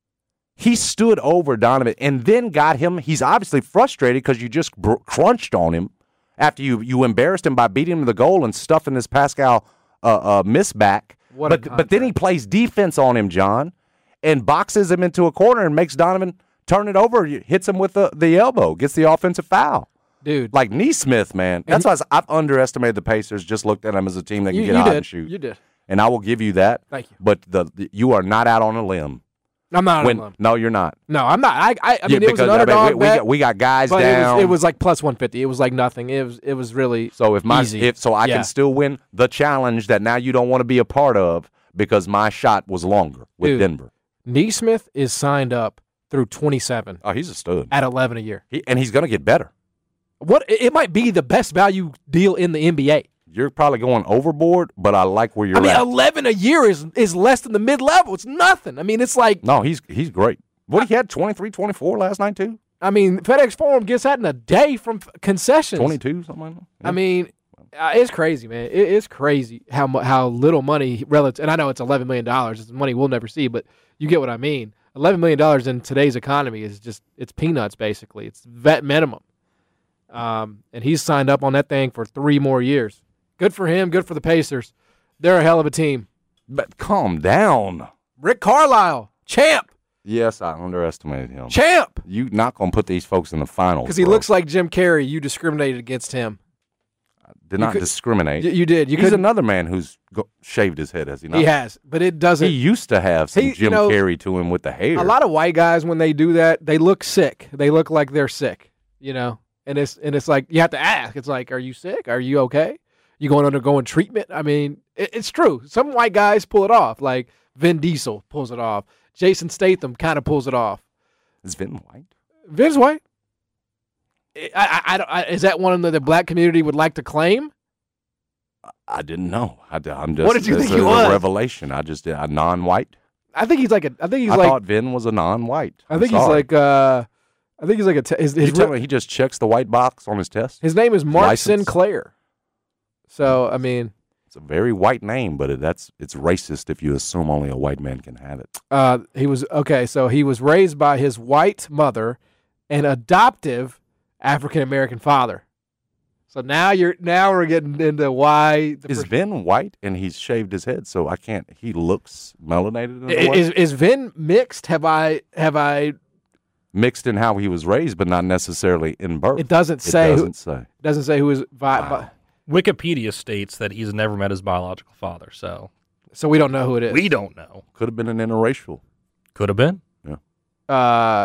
G: He stood over Donovan and then got him. He's obviously frustrated because you just br- crunched on him after you you embarrassed him by beating him to the goal and stuffing this Pascal uh, uh, miss back.
F: What a
G: but but then he plays defense on him, John, and boxes him into a corner and makes Donovan turn it over, hits him with the, the elbow, gets the offensive foul.
F: Dude.
G: Like Neesmith, man. That's why I s- I've underestimated the Pacers, just looked at them as a team that can
F: you,
G: get
F: you
G: hot
F: did.
G: and shoot.
F: You did.
G: And I will give you that.
F: Thank you.
G: But the, the you are not out on a limb.
F: I'm not
G: When,
F: on them.
G: no, you're not.
F: No, I'm not. I, I, I
G: Yeah,
F: mean, it was an
G: because, I mean,
F: underdog
G: we, we,
F: bet,
G: got, we got guys
F: but
G: down.
F: It was, it was like plus one fifty. It was like nothing. It was it was really
G: so if my
F: easy.
G: if so I
F: Yeah.
G: can still win the challenge that now you don't want to be a part of because my shot was longer with
F: Dude.
G: Denver.
F: Neesmith is signed up through twenty-seven
G: Oh, he's a stud.
F: at eleven a year.
G: He, and he's going to get better.
F: What it it might be the best value deal in the N B A.
G: You're probably going overboard, but I like where you're
F: I mean,
G: at.
F: eleven a year is is less than the mid level. It's nothing. I mean, it's like
G: No, he's he's great. What he had twenty-three, twenty-four last night too.
F: I mean, FedEx Forum gets that in a day from f- concessions.
G: twenty-two, something like that. Yeah.
F: I mean, uh, it's crazy, man. It, it's crazy how mu- how little money relative. And I know it's eleven million dollars. It's money we'll never see, but you get what I mean. eleven million dollars in today's economy is just, it's peanuts, basically. It's vet minimum. Um, and he's signed up on that thing for three more years. Good for him. Good for the Pacers. They're a hell of a team.
G: But calm down.
F: Rick Carlisle, champ.
G: Yes, I underestimated him.
F: Champ.
G: You not going to put these folks in the finals.
F: Because he
G: bro.
F: looks like Jim Carrey. You discriminated against him.
G: Did not
F: could-
G: discriminate.
F: Y- you did. You
G: He's
F: couldn't-
G: another man who's go- shaved his head, has he not?
F: He has, but it doesn't.
G: He used to have some
F: He- you
G: Jim
F: know,
G: Carrey to him with the hair.
F: A lot of white guys, when they do that, they look sick. They look like they're sick, you know. And it's and it's like you have to ask. It's like, are you sick? Are you okay? You going undergoing treatment? I mean, it, it's true. Some white guys pull it off, like Vin Diesel pulls it off. Jason Statham kind of pulls it off.
G: Is Vin white?
F: Vin's white. I, I, I, don't- I, is that one that the black community would like to claim?
G: I didn't know. I, am just.
F: What did you
G: this
F: think he
G: is
F: was?
G: A revelation. I just did a non-white.
F: I think he's like a. I think he's
G: I
F: like.
G: thought Vin was a non-white.
F: I
G: I'm
F: think he's
G: sorry.
F: like. Uh, I think he's like a. T- his,
G: You
F: his,
G: tell
F: real-
G: me he just checks the white box on his test.
F: his name is Mark
G: License.
F: Sinclair. So I mean,
G: It's a very white name, but it, that's it's racist if you assume only a white man can have it.
F: uh, he was okay. So he was raised by his white mother and adoptive African American father. So now you're now we're getting into why the
G: Is
F: pers-
G: Vin white and he's shaved his head, so I can't. He looks melanated in a
F: I-
G: way.
F: is is Vin mixed? Have I have I?
G: Mixed in how he was raised, but not necessarily in birth.
F: It doesn't
G: It
F: say.
G: doesn't
F: who,
G: say.
F: doesn't say who is. Vi-
G: Wow.
F: vi-
H: Wikipedia states that he's never met his biological father, so
F: so we don't know who it is.
H: we don't know.
G: Could have been an interracial.
H: Could have been.
F: uh,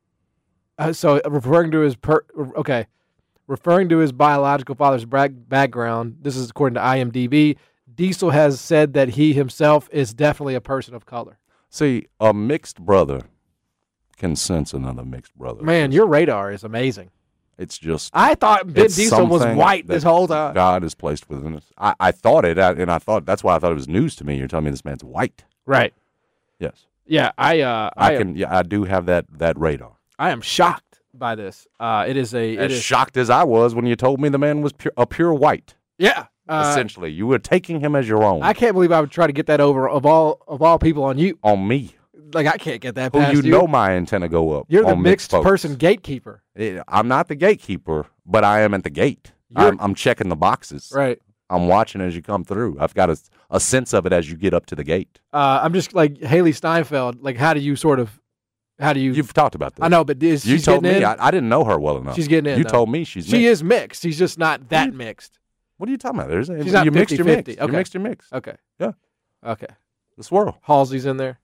F: uh, so referring to his per okay, referring to his biological father's bra- background. This is according to I M D B. Diesel has said that he himself is definitely a person of color.
G: See, a mixed brother can sense another mixed brother.
F: Man, your radar is amazing.
G: It's just.
F: I thought Vin
G: it's
F: Diesel was
G: something
F: white
G: that
F: this whole time.
G: God has placed within us. I, I thought it, I- and I thought that's why I thought it was news to me. You're telling me this man's white.
F: Right.
G: Yes,
F: Yeah, I uh,
G: I,
F: I, am,
G: can. Yeah, I do have that that radar.
F: I am shocked by this. Uh, it is a it
G: As
F: is
G: shocked as I was when you told me the man was pure, a pure white.
F: yeah. Uh,
G: Essentially, you were taking him as your own.
F: I can't believe I would try to get that over of all of all people on you.
G: on me,
F: Like I can't get that
G: who
F: past
G: you know my antenna go up.
F: You're the
G: on
F: mixed
G: folks.
F: person gatekeeper.
G: Eh, I'm not the gatekeeper, but I am at the gate.
F: You're-
G: I'm, I'm checking the boxes.
F: Right.
G: I'm watching as you come through. I've got a, a sense of it as you get up to the gate.
F: Uh, I'm just like Haley Steinfeld. Like, how do you sort of, how do you?
G: You've talked about this.
F: I know, but is
G: You
F: she's
G: told
F: getting
G: me.
F: in?
G: I, I didn't know her well enough.
F: She's getting in,
G: You
F: though.
G: told me she's
F: she
G: mixed.
F: is mixed. She's just not that mixed.
G: What are you talking about? There's,
F: She's not
G: you mixed your mix.
F: fifty-fifty.
G: You
F: Okay.
G: mixed your mix.
F: Okay.
G: Yeah.
F: Okay.
G: The swirl.
F: Halsey's in there.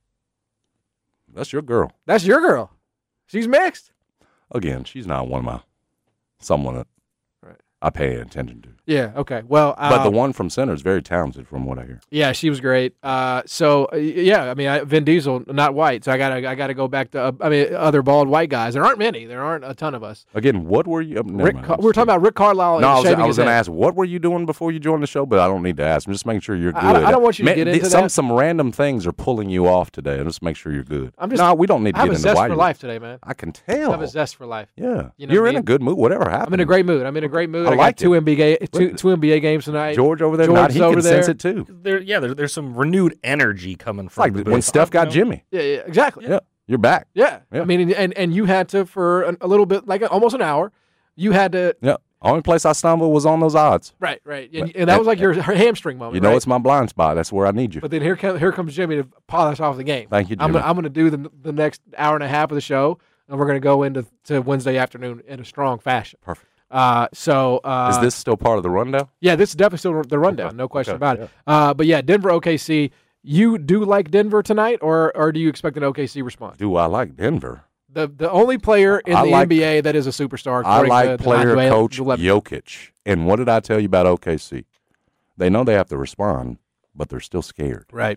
G: That's your girl.
F: That's your girl. She's mixed.
G: Again, she's not one of my someone that
F: Right.
G: I pay attention to.
F: Yeah. Okay. Well, uh,
G: But the one from Center is very talented, from what I hear.
F: yeah, she was great. Uh, so uh, yeah, I mean, I, Vin Diesel, not white. So I gotta, I gotta go back to, uh, I mean, other bald white guys. There aren't many. There aren't a ton of us.
G: Again, what were you? Uh, never
F: Rick,
G: mind.
F: Car- we were talking about Rick Carlisle.
G: No,
F: and
G: I was,
F: shaving
G: I was
F: his
G: going to
F: head.
G: ask, what were you doing before you joined the show? But I don't need to ask. I'm just making sure you're good.
F: I- I don't- I don't want you to
G: Man,
F: get
G: th-
F: into
G: some
F: that.
G: some random things are pulling you off today. Just make sure you're good.
F: I'm just-
G: no, we don't need to
F: I have
G: get
F: a
G: into
F: zest
G: why
F: for
G: you-
F: life today, man.
G: I can
F: I
G: tell.
F: have a zest for life.
G: Yeah,
F: You know
G: you're
F: what I
G: in a
F: mean?
G: good mood. Whatever happened.
F: I'm in a great mood. I'm in a great mood.
G: I
F: I,
G: like
F: got two
G: it.
F: N B A two,
G: Look,
F: two N B A games tonight.
G: George over there,
F: George's
G: not, he
F: over
G: can sense
F: there.
G: it too.
H: There, yeah, there, there's some renewed energy coming
G: It's
H: from
G: like
H: the
G: when
H: booth.
G: Steph got
H: You know?
G: Jimmy.
F: Yeah, yeah, exactly.
G: Yeah, you're back.
F: Yeah.
G: Yeah.
F: I mean, and and you had to for a, a little bit, like almost an hour. You had to.
G: Yeah. Only place I stumbled was on those odds.
F: Right, right, and,
G: Right.
F: and that was
G: And-
F: like your hamstring moment.
G: You know,
F: right?
G: it's my blind spot. That's where I need you.
F: But then here comes here comes Jimmy to polish off the game.
G: Thank you,
F: I'm
G: Jimmy.
F: gonna, I'm going to do the the next hour and a half of the show, and we're going to go into to Wednesday afternoon in a strong fashion.
G: Perfect.
F: Uh, so uh,
G: Is this still part of the rundown?
F: Yeah, this is definitely still the rundown.
G: Okay.
F: No question
G: Okay.
F: about it. Uh, but yeah, Denver O K C. You do like Denver tonight, or or do you expect an O K C response?
G: Do I like Denver?
F: The the only player in
G: I
F: the
G: like-
F: N B A that is a superstar.
G: I
F: according
G: like
F: to
G: player
F: Joel-
G: coach
F: Joel-
G: Jokic. And what did I tell you about O K C? They know they have to respond, but they're still scared.
F: Right.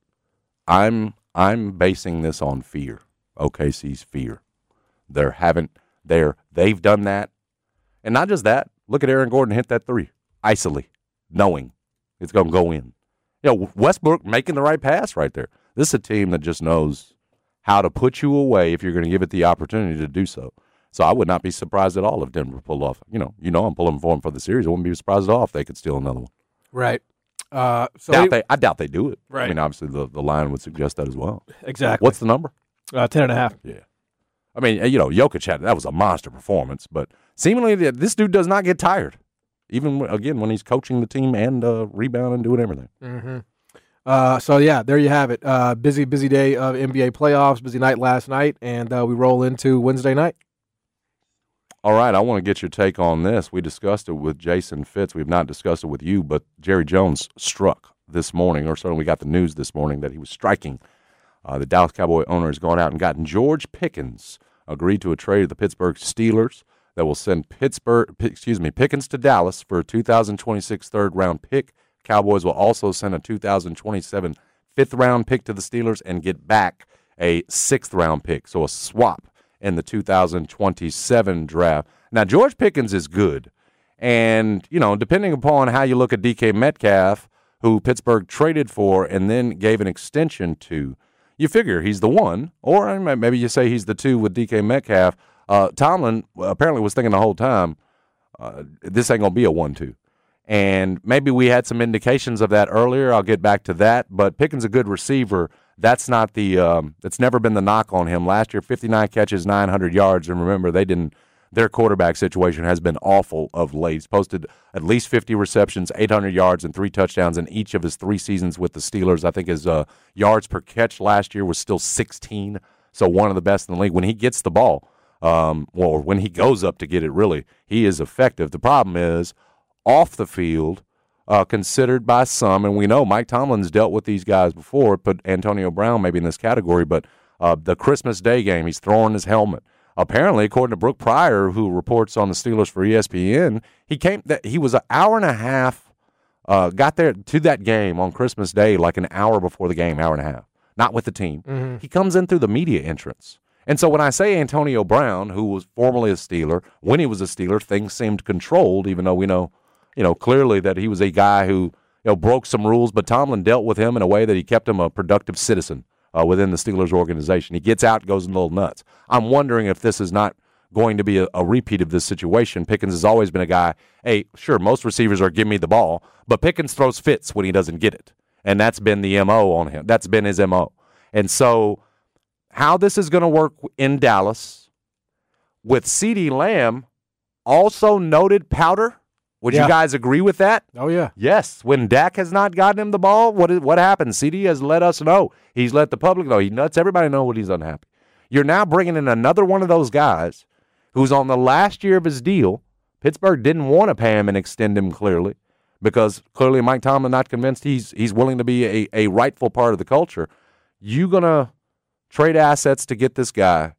G: I'm I'm basing this on fear. O K C's fear. They're haven't they're they've done that. And not just that. Look at Aaron Gordon hit that three. Icily, knowing it's gonna go in. You know, Westbrook making the right pass right there. This is a team that just knows how to put you away if you're going to give it the opportunity to do so. So I would not be surprised at all if Denver pulled off. You know, you know, I'm pulling for them for the series. I wouldn't be surprised at all if they could steal another one.
F: Right. Uh, so
G: doubt
F: it,
G: they, I doubt they do it.
F: Right.
G: I mean, obviously the, the line would suggest that as well.
F: Exactly.
G: What's the number?
F: Uh, ten and a half.
G: Yeah. I mean, you know, Jokic had that was a monster performance, but seemingly this dude does not get tired, even again when he's coaching the team and uh, rebounding and doing everything.
F: Mm-hmm. Uh, so yeah, there you have it. Uh, busy, busy day of N B A playoffs. Busy night last night, and uh, we roll into Wednesday night.
G: All right, I want to get your take on this. We discussed it with Jason Fitz. We've not discussed it with you, but Jerry Jones struck this morning, or certainly we got the news this morning that he was striking. Uh, the Dallas Cowboy owner has gone out and gotten George Pickens, agreed to a trade with the Pittsburgh Steelers that will send Pittsburgh, excuse me, Pickens to Dallas for a two thousand twenty-six third-round pick. Cowboys will also send a two thousand twenty-seven fifth-round pick to the Steelers and get back a sixth-round pick, so a swap in the two thousand twenty-seven draft. Now, George Pickens is good, and, you know, depending upon how you look at D K Metcalf, who Pittsburgh traded for and then gave an extension to, you figure he's the one, or maybe you say he's the two with D K Metcalf. Uh, Tomlin apparently was thinking the whole time, uh, this ain't going to be a one two. And maybe we had some indications of that earlier. I'll get back to that. But Pickens a good receiver. That's not the um, – it's never been the knock on him. Last year, fifty-nine catches, nine hundred yards. And remember, they didn't – their quarterback situation has been awful of late. He's posted at least fifty receptions, eight hundred yards, and three touchdowns in each of his three seasons with the Steelers. I think his uh, yards per catch last year was still sixteen, so one of the best in the league. When he gets the ball, um, or when he goes up to get it, really, he is effective. The problem is – off the field, uh, considered by some, and we know Mike Tomlin's dealt with these guys before, put Antonio Brown maybe in this category, but uh, the Christmas Day game, he's throwing his helmet. Apparently, according to Brooke Pryor, who reports on the Steelers for E S P N, he came. That he was an hour and a half, uh, got there to that game on Christmas Day like an hour before the game, hour and a half, not with the team. Mm-hmm. He comes in through the media entrance. And so when I say Antonio Brown, who was formerly a Steeler, when he was a Steeler, things seemed controlled, even though we know you know, clearly that he was a guy who, you know, broke some rules, but Tomlin dealt with him in a way that he kept him a productive citizen uh, within the Steelers organization. He gets out and goes a little nuts. I'm wondering if this is not going to be a, a repeat of this situation. Pickens has always been a guy, hey, sure, most receivers are give me the ball, but Pickens throws fits when he doesn't get it. And that's been the M O on him. That's been his M O. And so how this is going to work in Dallas with CeeDee Lamb, also noted powder. Would yeah. you guys agree with that?
F: Oh, yeah.
G: Yes. When Dak has not gotten him the ball, what is, what happens? CeeDee has let us know. He's let the public know. He lets everybody know when he's unhappy. You're now bringing in another one of those guys who's on the last year of his deal. Pittsburgh didn't want to pay him and extend him clearly because clearly Mike Tomlin not convinced he's he's willing to be a, a rightful part of the culture. You going to trade assets to get this guy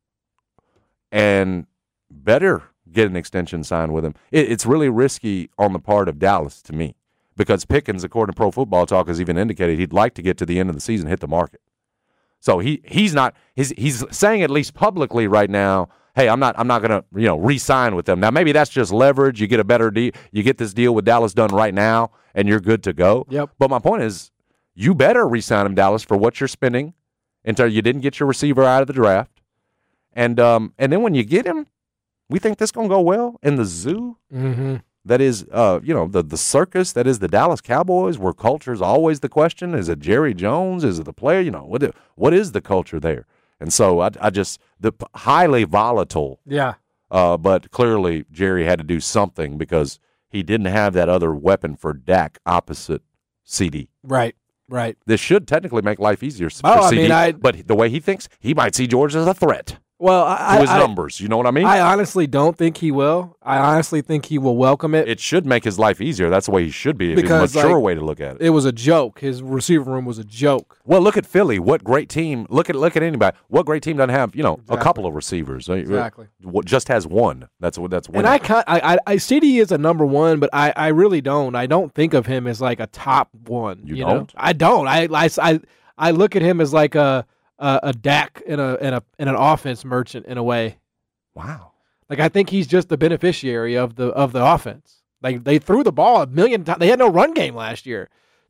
G: and better get an extension signed with him. It, it's really risky on the part of Dallas to me because Pickens, according to Pro Football Talk, has even indicated he'd like to get to the end of the season, hit the market. So he he's not he's he's saying at least publicly right now, hey, I'm not I'm not gonna you know re-sign with them. Now maybe that's just leverage. You get a better deal. You get this deal with Dallas done right now, and you're good to go.
F: Yep.
G: But my point is, you better re-sign him, Dallas, for what you're spending until you didn't get your receiver out of the draft, and um and then when you get him. We think this going to go well in the zoo
F: mm-hmm.
G: that is, uh, you know, the, the circus that is the Dallas Cowboys, where culture is always the question. Is it Jerry Jones? Is it the player? You know, what what is the culture there? And so I, I just, the highly volatile.
F: Yeah.
G: Uh, but clearly Jerry had to do something because he didn't have that other weapon for Dak opposite CeeDee.
F: Right, right.
G: This should technically make life easier for
F: oh,
G: CeeDee,
F: I mean, I,
G: but the way he thinks, he might see George as a threat.
F: Well, I,
G: to his
F: I,
G: numbers, you know what I mean?
F: I honestly don't think he will. I honestly think he will welcome it.
G: It should make his life easier. That's the way he should be.
F: Because,
G: it's a mature
F: like,
G: way to look at it.
F: It was a joke. His receiver room was a joke.
G: Well, look at Philly. What great team. Look at look at anybody. What great team doesn't have, you know, exactly. a couple of receivers.
F: Exactly.
G: Just has one. That's what that's winning.
F: And I can't, I, I, I CeeDee is a number one, but I, I really don't. I don't think of him as like a top one.
G: You,
F: you
G: don't?
F: Know? I don't. I, I, I, I look at him as like a a, a Dak in a in a in an offense merchant in a way.
G: Wow.
F: Like I think he's just the beneficiary of the of the offense. Like they threw the ball a million times. They had no run game last year.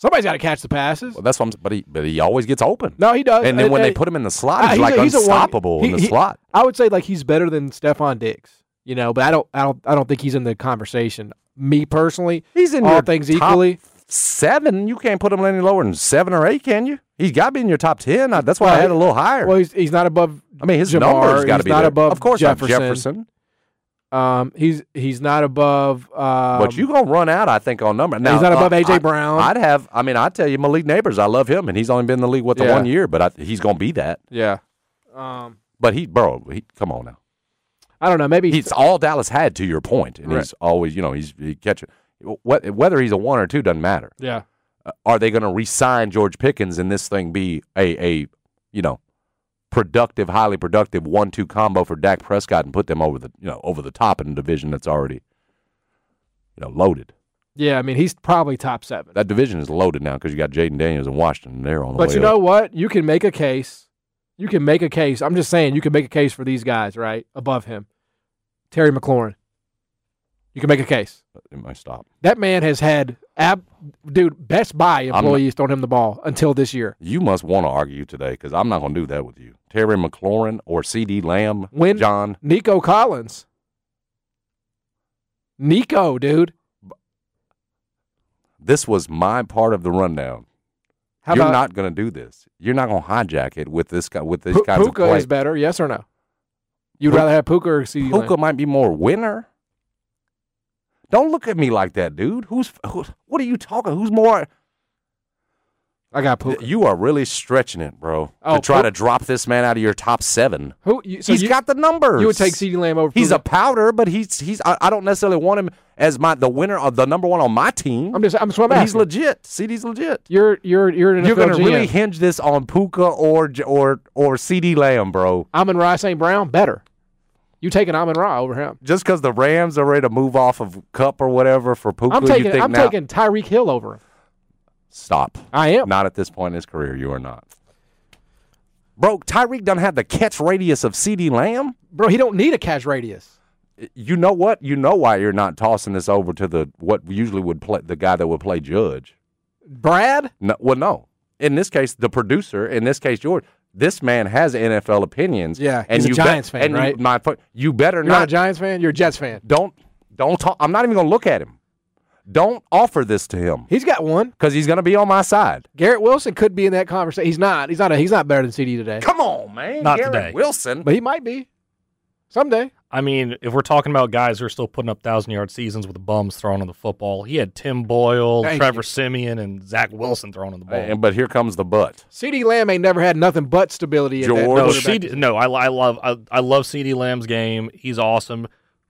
F: Somebody's got to catch the passes.
G: Well, that's what I'm. But he, but he always gets open.
F: No, he does.
G: And then
F: Uh,
G: when
F: uh,
G: they put him in the slot,
F: uh,
G: he's,
F: he's
G: like
F: a- he's a one-
G: unstoppable
F: he-
G: in the
F: he-
G: slot.
F: I would say like he's better than Stephon Diggs, you know, but I don't, I don't, I don't think he's in the conversation. Me personally,
G: He's in
F: all
G: your
F: things
G: top
F: equally.
G: seven. You can't put him any lower than seven or eight, can you? He's got to be in your top ten. I- That's why I had a little higher.
F: Well, he's, he's not above.
G: I mean, his
F: Jamar,
G: numbers got to
F: he's
G: be
F: not
G: there.
F: above
G: Of course, not
F: Jefferson.
G: Jefferson.
F: Um, he's he's not above. Um,
G: But you gonna run out, I think, on number. Now,
F: he's not above
G: uh,
F: A J
G: I-
F: Brown.
G: I'd have. I mean, I'd tell you, Malik Neighbors. I love him, and he's only been in the league with the
F: Yeah.
G: one year, but I, he's gonna be that.
F: yeah. Um,
G: But he, bro, he come on now.
F: I don't know. Maybe
G: He's all Dallas had to your point, and
F: Right.
G: he's always, you know, he's he catch it. What whether he's a one or two doesn't matter.
F: yeah.
G: Uh, are they going to re-sign George Pickens and this thing be a a you know productive, highly productive one-two combo for Dak Prescott and put them over the you know over the top in a division that's already you know loaded?
F: Yeah, I mean, he's probably top seven.
G: That division is loaded now because you got Jaden Daniels and Washington. And they're on the
F: But
G: way
F: you know
G: up.
F: what? You can make a case. You can make a case. I'm just saying, you can make a case for these guys, right? Above him. Terry McLaurin. You can make a case.
G: It might stop.
F: That man has had, ab, dude, Best Buy employees throwing him the ball until this year.
G: You must want to argue today because I'm not going to do that with you. Terry McLaurin or C D Lamb,
F: When
G: John.
F: Nico Collins. Nico, dude.
G: This was my part of the rundown.
F: How
G: You're
F: about
G: not going to do this. You're not going to hijack it with this guy with these
F: P-
G: kinds
F: Puka
G: of play.
F: is better, yes or no? You'd
G: Puka-
F: rather have Puka or C D Lamb?
G: Puka might be more winner. Don't look at me like that, dude. Who's who, what are you talking? Who's more?
F: I got Puka.
G: You are really stretching it, bro.
F: Oh,
G: to try
F: Puka-
G: to drop this man out of your top seven.
F: Who? You, so
G: He's
F: you,
G: got the numbers.
F: You would take C D Lamb over
G: He's a
F: Puka?
G: powder, but he's he's. I, I don't necessarily want him as my the winner of the number one on my team.
F: I'm just, I'm, so I'm
G: but he's
F: asking.
G: legit. C D's legit.
F: You're, you're, you're an
G: You're
F: N F L
G: gonna
F: G M.
G: really hinge this on Puka or J- or or C D Lamb, bro.
F: Amon-Ra Saint Brown, better. You taking Amon-Ra over him?
G: Just because the Rams are ready to move off of Cup or whatever for Puka,
F: I'm
G: you
F: taking,
G: think
F: I'm
G: now?
F: taking Tyreek Hill over him.
G: Stop.
F: I am.
G: Not at this point in his career. You are not. Bro, Tyreek doesn't have the catch radius of C D Lamb.
F: Bro, he don't need a catch radius.
G: You know what? You know why you're not tossing this over to the what usually would play the guy that would play Judge.
F: Brad?
G: No, well, no. In this case, the producer. In this case, George. This man has N F L opinions.
F: Yeah,
G: and
F: he's a
G: you
F: Giants fan,
G: and you-
F: right?
G: my, you better
F: You're
G: not.
F: not a Giants fan? You're a Jets fan.
G: Don't don't talk. I'm not even going to look at him. Don't offer this to him
F: He's got one.
G: because he's going to be on my side.
F: Garrett Wilson could be in that conversation. He's not. He's not. A, he's not better than C D today.
G: Come on, man.
H: Not
G: Garrett
H: today.
G: Wilson.
F: But he might be someday.
H: I mean, if we're talking about guys who are still putting up thousand-yard seasons with the bums throwing on the football, he had Tim Boyle,
F: Thank
H: Trevor
F: you.
H: Siemian, and Zach Wilson throwing on the ball.
G: And, but here comes the but.
F: C D Lamb ain't never had nothing but stability. At that
G: George.
H: no,
F: quarterback.
H: C D, no, I, I love I, I love CeeDee Lamb's game. He's awesome.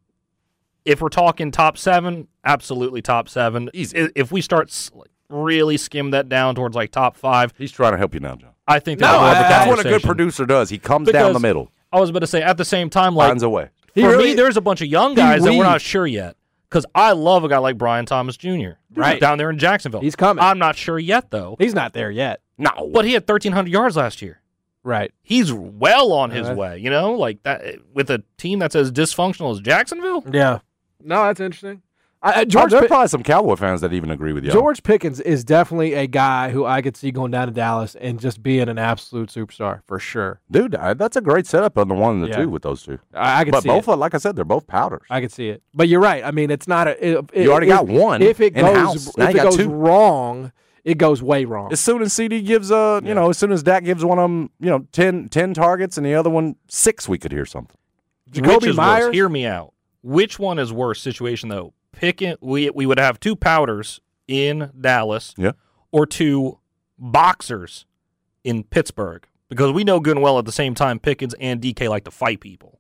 H: If we're talking top seven, absolutely top seven.
G: Easy.
H: I- If we start s- like, really skim that down towards like top five,
G: He's trying to help you now, John.
H: I think
F: No,
H: there's more of a
G: That's what a good
H: conversation.
G: producer does. He comes down the
H: Because
G: middle,
H: I was about to say at the same time, like
G: finds a way.
F: He
H: for
F: really-
H: me, there's a bunch of young guys that we're
F: weaved.
H: not sure yet. Because I love a guy like Brian Thomas Junior
F: Right.
H: down there in Jacksonville.
F: He's coming.
H: I'm not sure yet though.
F: He's not there yet.
G: No.
H: But he had thirteen hundred yards last year.
F: Right.
H: He's well on his
F: Uh,
H: way. You know, like that with a team that's as dysfunctional as Jacksonville.
F: Yeah. No, that's interesting. I, I,
G: George,
F: George
G: there's
F: Pick-
G: probably some Cowboy fans that even agree with you.
F: George Pickens is definitely a guy who I could see going down to Dallas and just being an absolute superstar for sure.
G: Dude, I, that's a great setup on the one and the
F: Yeah.
G: two with those two.
F: I, I could
G: But
F: see
G: both,
F: it.
G: of, like I said, they're both powders.
F: I could see it. But you're right. I mean, it's not a. It, it-
G: You already
F: if-
G: got one
F: If it
G: in-house.
F: goes,
G: Now
F: if
G: you
F: it
G: got
F: goes
G: two.
F: wrong, it goes way wrong.
G: As soon as C D gives uh, you know, as soon as Dak gives one of them, you know, ten, ten targets and the other one six, we could hear something.
F: Jacoby
H: Which is
F: Myers?
H: worse? Hear me out. Which one is worse situation though? Pickett, we we would have two powders in Dallas,
G: Yeah.
H: or two boxers in Pittsburgh, because we know good and well at the same time Pickens and D K like to fight people.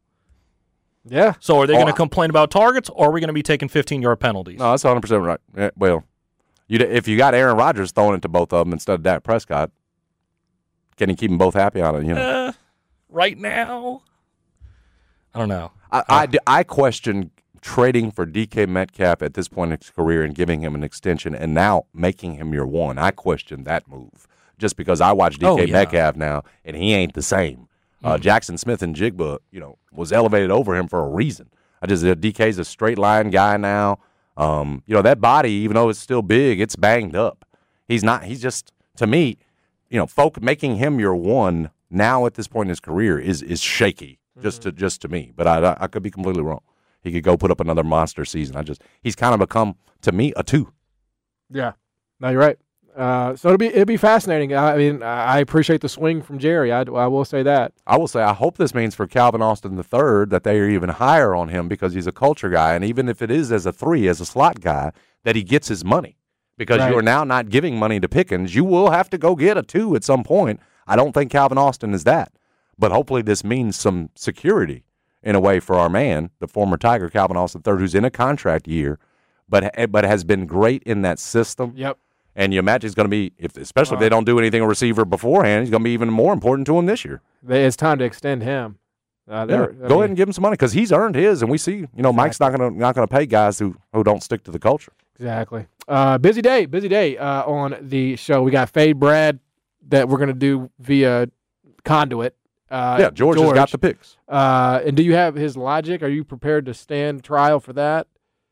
F: Yeah.
H: So are they
G: Oh,
H: going to
G: I-
H: complain about targets, or are we going to be taking fifteen-yard penalties?
G: No, that's one hundred percent right. Yeah, well, you if you got Aaron Rodgers throwing it to both of them instead of Dak Prescott, can he keep them both happy on it? You know,
H: Uh, right now, I don't know.
G: I, I, I question trading for D K Metcalf at this point in his career and giving him an extension and now making him your one. I question that move just because I watch D K
H: Oh, yeah.
G: Metcalf now and he ain't the same. Uh, Jackson Smith and Jigba, you know, was elevated over him for a reason. I just uh, D K's a straight line guy now. Um, you know, that body, even though it's still big, it's banged up. He's not. He's just, to me, you know, folk making him your one now at this point in his career is is shaky. Mm-hmm. Just to just to me, but I I could be completely wrong. He could go put up another monster season. I just he's kind of become to me a two.
F: Yeah, no, you're right. Uh, so it'll be it'll be fascinating. I mean, I appreciate the swing from Jerry. I, I will say that.
G: I will say I hope this means for Calvin Austin the third that they are even higher on him because he's a culture guy, and even if it is as a three, as a slot guy, that he gets his money because right. you are now not giving money to Pickens. You will have to go get a two at some point. I don't think Calvin Austin is that, but hopefully this means some security in a way for our man, the former Tiger Calvin Austin the third, who's in a contract year, but but has been great in that system.
F: Yep.
G: And you imagine he's going to be, if, especially wow. if they don't do anything a receiver beforehand, he's going to be even more important to him this year.
F: It's time to extend him. Uh,
G: yeah. Go mean, ahead and give him some money because he's earned his, and we see, you know, exactly. Mike's not going to not going to pay guys who, who don't stick to the culture.
F: Exactly. Uh, busy day, busy day uh, on the show. We got Fade Brad that we're going to do via Conduit. Uh,
G: yeah, George, George has got the picks.
F: Uh, and do you have his logic? Are you prepared to stand trial for that?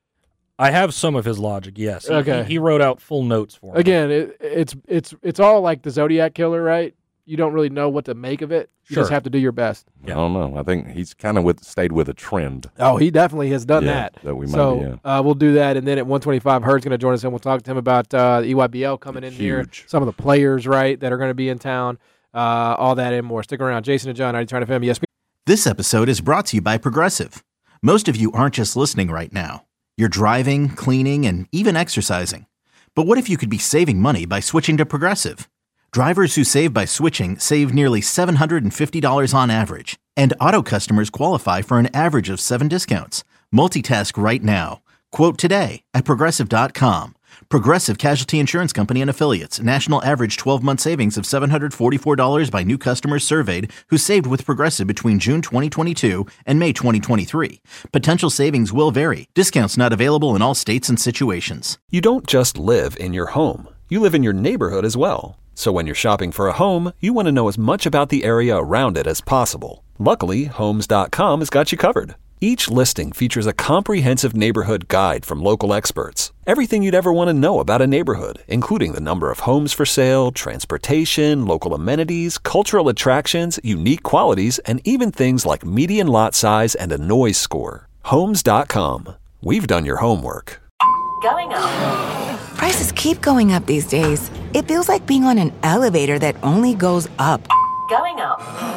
H: I have some of his logic, yes. He,
F: okay.
H: He, he wrote out full notes for me.
F: Again, it, it's it's it's all like the Zodiac Killer, right? You don't really know what to make of it. You
H: sure.
F: just have to do your best.
G: Yeah. I don't know. I think he's kind of with stayed with a trend.
F: Oh, he definitely has done
G: yeah,
F: that.
G: that we might
F: so
G: be, yeah.
F: uh, we'll do that, and then at one twenty-five, Hurd's going to join us, and we'll talk to him about uh, the E Y B L coming in
G: Huge.
F: here, some of the players, right, that are going to be in town, uh, all that and more. Stick around. Jason and John, ninety-three F M, E S P N.
I: This episode is brought to you by Progressive. Most of you aren't just listening right now. You're driving, cleaning, and even exercising. But what if you could be saving money by switching to Progressive? Drivers who save by switching save nearly seven hundred fifty dollars on average. And auto customers qualify for an average of seven discounts. Multitask right now. Quote today at Progressive dot com. Progressive Casualty Insurance Company and Affiliates. National average twelve-month savings of seven hundred forty-four dollars by new customers surveyed who saved with Progressive between June twenty twenty-two and May twenty twenty-three. Potential savings will vary. Discounts not available in all states and situations.
J: You don't just live in your home. You live in your neighborhood as well. So when you're shopping for a home, you want to know as much about the area around it as possible. Luckily, Homes dot com has got you covered. Each listing features a comprehensive neighborhood guide from local experts. Everything you'd ever want to know about a neighborhood, including the number of homes for sale, transportation, local amenities, cultural attractions, unique qualities, and even things like median lot size and a noise score. Homes dot com. We've done your homework.
K: Going up. Prices keep going up these days. It feels like being on an elevator that only goes up. Going up.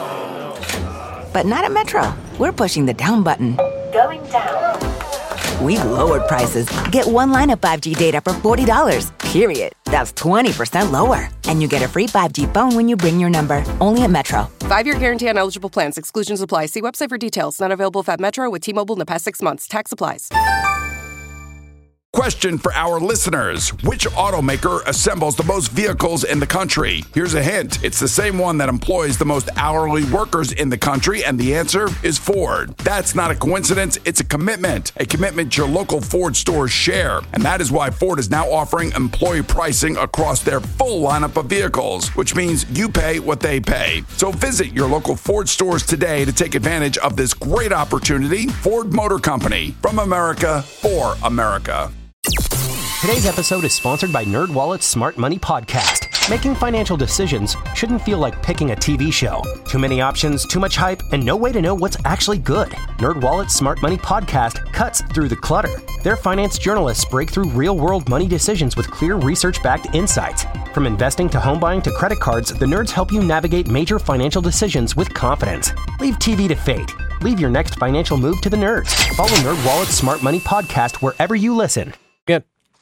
K: But not at Metro. We're pushing the down button. Going down. We've lowered prices. Get one line of five G data for forty dollars, period. That's twenty percent lower. And you get a free five G phone when you bring your number. Only at Metro.
L: Five-year guarantee on eligible plans. Exclusions apply. See website for details. Not available at Metro with T-Mobile in the past six months. Tax applies.
M: Question for our listeners. Which automaker assembles the most vehicles in the country? Here's a hint. It's the same one that employs the most hourly workers in the country, and the answer is Ford. That's not a coincidence. It's a commitment. A commitment your local Ford stores share. And that is why Ford is now offering employee pricing across their full lineup of vehicles, which means you pay what they pay. So visit your local Ford stores today to take advantage of this great opportunity. Ford Motor Company. From America, for America.
N: Today's episode is sponsored by NerdWallet's Smart Money Podcast. Making financial decisions shouldn't feel like picking a T V show. Too many options, too much hype, and no way to know what's actually good. NerdWallet's Smart Money Podcast cuts through the clutter. Their finance journalists break through real-world money decisions with clear research-backed insights. From investing to home buying to credit cards, the nerds help you navigate major financial decisions with confidence. Leave T V to fate. Leave your next financial move to the nerds. Follow NerdWallet's Smart Money Podcast wherever you listen.
F: Again.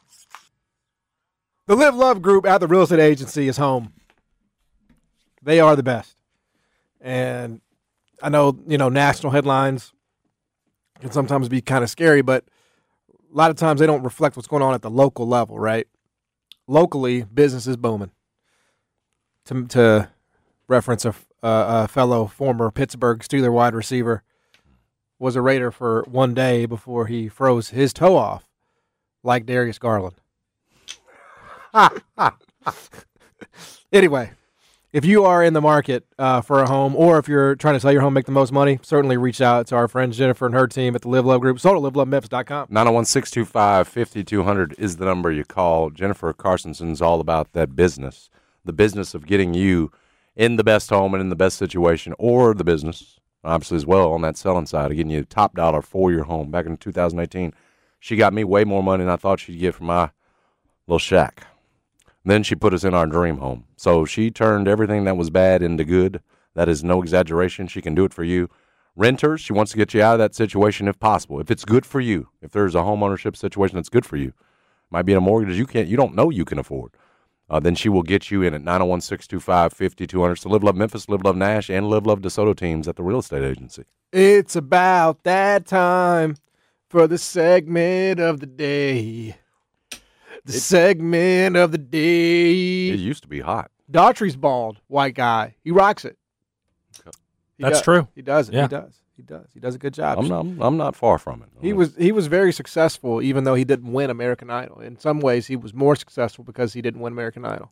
F: The Live Love Group at the Real Estate Agency is home. They are the best. And I know, you know, national headlines can sometimes be kind of scary, but a lot of times they don't reflect what's going on at the local level, right? Locally, business is booming. To, to reference a, a fellow former Pittsburgh Steeler wide receiver, was a Raider for one day before he froze his toe off like Darius Garland. Anyway, if you are in the market uh, for a home, or if you're trying to sell your home, make the most money, certainly reach out to our friend Jennifer and her team at the Live Love Group. Sold at live love memphis dot com.
G: nine oh one, six two five, five two zero zero is the number you call. Jennifer Carsonson's all about that business, the business of getting you in the best home and in the best situation, or the business, obviously, as well, on that selling side, of getting you top dollar for your home. Back in two thousand eighteen, she got me way more money than I thought she'd get for my little shack. Then she put us in our dream home. So she turned everything that was bad into good. That is no exaggeration. She can do it for you. Renters, she wants to get you out of that situation if possible. If it's good for you, if there's a home ownership situation that's good for you, might be in a mortgage you can't, you don't know you can afford. Uh, then she will get you in at nine oh one, six two five, five two zero zero. So Live Love Memphis, Live Love Nash, and Live Love DeSoto teams at the real estate agency.
F: It's about that time for the segment of the day. The it, segment of the day.
G: It used to be hot.
F: Daughtry's bald, white guy. He rocks it.
H: Okay. That's
F: does,
H: true.
F: He does it.
H: Yeah.
F: He does. He does. He does a good job.
G: I'm not, I'm not far from it.
F: He was he was very successful, even though he didn't win American Idol. In some ways, he was more successful because he didn't win American Idol.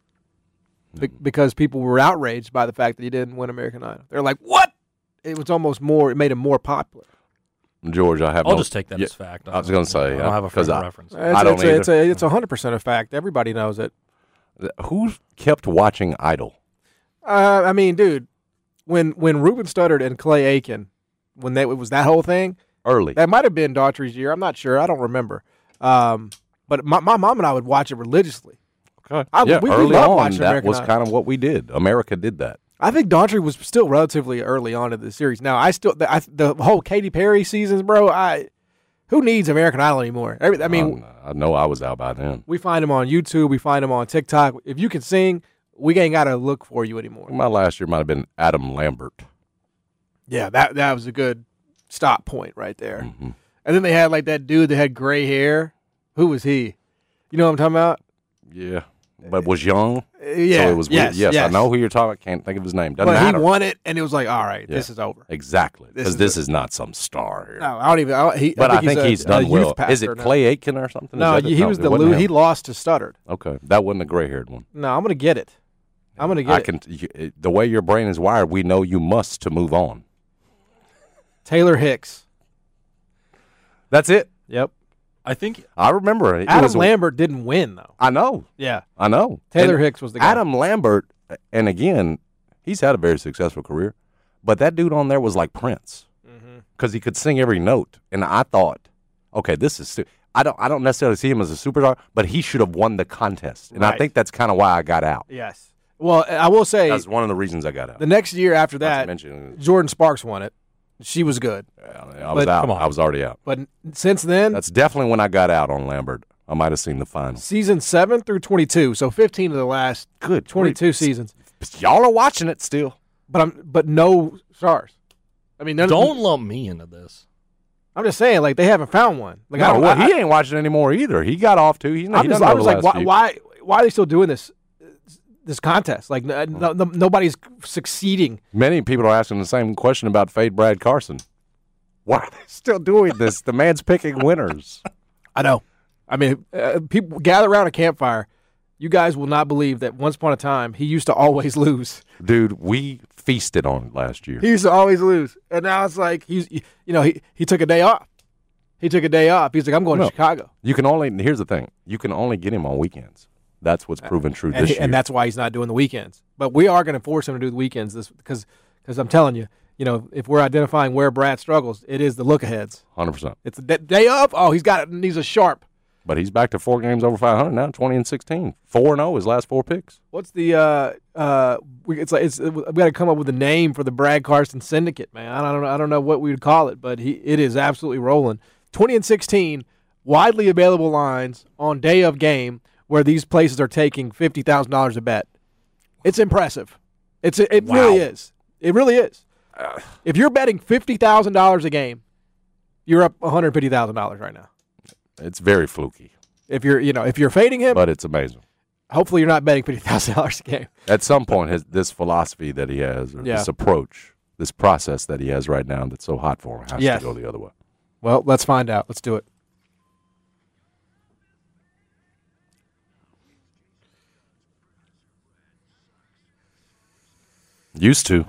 F: Be- mm-hmm. Because people were outraged by the fact that he didn't win American Idol. They're like, "What?" It was almost more. It made him more popular.
G: George, I have.
H: I'll
G: no,
H: just take that
G: yeah,
H: as fact.
G: I was going to say
H: I don't have a frame of reference.
F: It's,
G: I don't
F: it's,
G: either.
F: A, it's a it's a hundred percent a fact. Everybody knows it.
G: Who kept watching Idol?
F: Uh, I mean, dude, when when Ruben Studdard and Clay Aiken, when they, it was that whole thing
G: early,
F: that might have been Daughtry's year. I'm not sure. I don't remember. Um, but my, my mom and I would watch it religiously.
G: Okay,
F: I,
G: yeah,
F: we,
G: early
F: we loved
G: on,
F: watching
G: that
F: American
G: was
F: Idol.
G: kind of what we did. America did that.
F: I think Daughtry was still relatively early on in the series. Now, I still the, I, the whole Katy Perry seasons, bro. I who needs American Idol anymore? I mean,
G: um, I know I was out by then.
F: We find them on YouTube. We find them on TikTok. If you can sing, we ain't got to look for you anymore.
G: My last year might have been Adam Lambert.
F: Yeah, that that was a good stop point right there.
G: Mm-hmm.
F: And then they had like that dude that had gray hair. Who was he? You know what I'm talking about?
G: Yeah, but was young.
F: Yeah,
G: so it was
F: yes,
G: weird. Yes,
F: yes.
G: I know who you're talking about. Can't think of his name. Doesn't
F: but
G: matter.
F: He won it, and it was like, all right,
G: yeah,
F: this is over.
G: Exactly, because this,
F: this
G: is not some star here.
F: No, I don't even. I, he,
G: but
F: I
G: I
F: think,
G: think
F: he's,
G: he's,
F: a,
G: done
F: a
G: well. Is it
F: now.
G: Clay Aiken or something?
F: No,
G: is that
F: he
G: no,
F: was the
G: it wasn't
F: lo-
G: him.
F: he lost to Studdard.
G: Okay, that wasn't the gray-haired one.
F: No, I'm gonna get it. I'm gonna get
G: I
F: it.
G: can. You, the way your brain is wired, we know you must to move on.
F: Taylor Hicks.
G: That's it.
F: Yep.
H: I think
G: I remember it.
F: Adam
G: it was
F: Lambert a, didn't win though.
G: I know.
F: Yeah,
G: I know.
F: Taylor
G: and
F: Hicks was the guy.
G: Adam Lambert, and again, he's had a very successful career, but that dude on there was like Prince because mm-hmm. he could sing every note, and I thought, okay, this is. Stu- I don't. I don't necessarily see him as a superstar, but he should have won the contest, and
F: right.
G: I think that's kind of why I got out.
F: Yes. Well, I will say
G: that's one of the reasons I got out.
F: The next year after that, Jordan Sparks won it. She was good.
G: Yeah, I was but, out. I was already out.
F: But since then,
G: that's definitely when I got out on Lambert. I might have seen the final.
F: Season seven through twenty-two, so fifteen of the last
G: good
F: twenty-two
G: great.
F: seasons.
G: Y'all are watching it still,
F: but I'm but no stars. I mean, none
H: don't
F: of,
H: lump me into this.
F: I'm just saying, like they haven't found one. Like
G: no,
F: I don't,
G: well,
F: I,
G: he ain't watching anymore either. He got off too. He's not.
F: I'm
G: he
F: just,
G: I
F: was like, why, why, why are they still doing this? This contest, like no, no, nobody's succeeding.
G: Many people are asking the same question about Fade Brad Carson. Why are they still doing this? The man's picking winners.
F: I know. I mean, uh, people gather around a campfire. You guys will not believe that once upon a time he used to always lose.
G: Dude, we feasted on it last year.
F: He used to always lose, and now it's like he's, you know, he he took a day off. He took a day off. He's like, I'm going
G: no,
F: to Chicago.
G: You can only. Here's the thing. You can only get him on weekends. That's what's proven true
F: and
G: this
F: he,
G: year.
F: And that's why he's not doing the weekends. But we are going to force him to do the weekends this because because I'm telling you, you know, if we're identifying where Brad struggles, it is the look-aheads.
G: one hundred percent.
F: It's the day of. Oh, he's got it. He's a sharp.
G: But he's back to four games over five hundred now, twenty and sixteen. four and oh his last four picks.
F: What's the uh uh we, it's like it's we got to come up with a name for the Brad Carson syndicate, man. I don't know I don't know what we would call it, but he it is absolutely rolling. twenty and sixteen, widely available lines on day of game where these places are taking fifty thousand dollars a bet. It's impressive. It's it
G: wow.
F: really is. It really is. Uh, if you're betting fifty thousand dollars a game, you're up one hundred fifty thousand dollars right now.
G: It's very fluky.
F: If you're, you know, if you're fading him,
G: but it's amazing.
F: Hopefully, you're not betting fifty thousand dollars a game.
G: At some point, his this philosophy that he has, or
F: yeah.
G: this approach, this process that he has right now, that's so hot for him, has
F: yes.
G: to go the other way.
F: Well, let's find out. Let's do it.
G: Used to.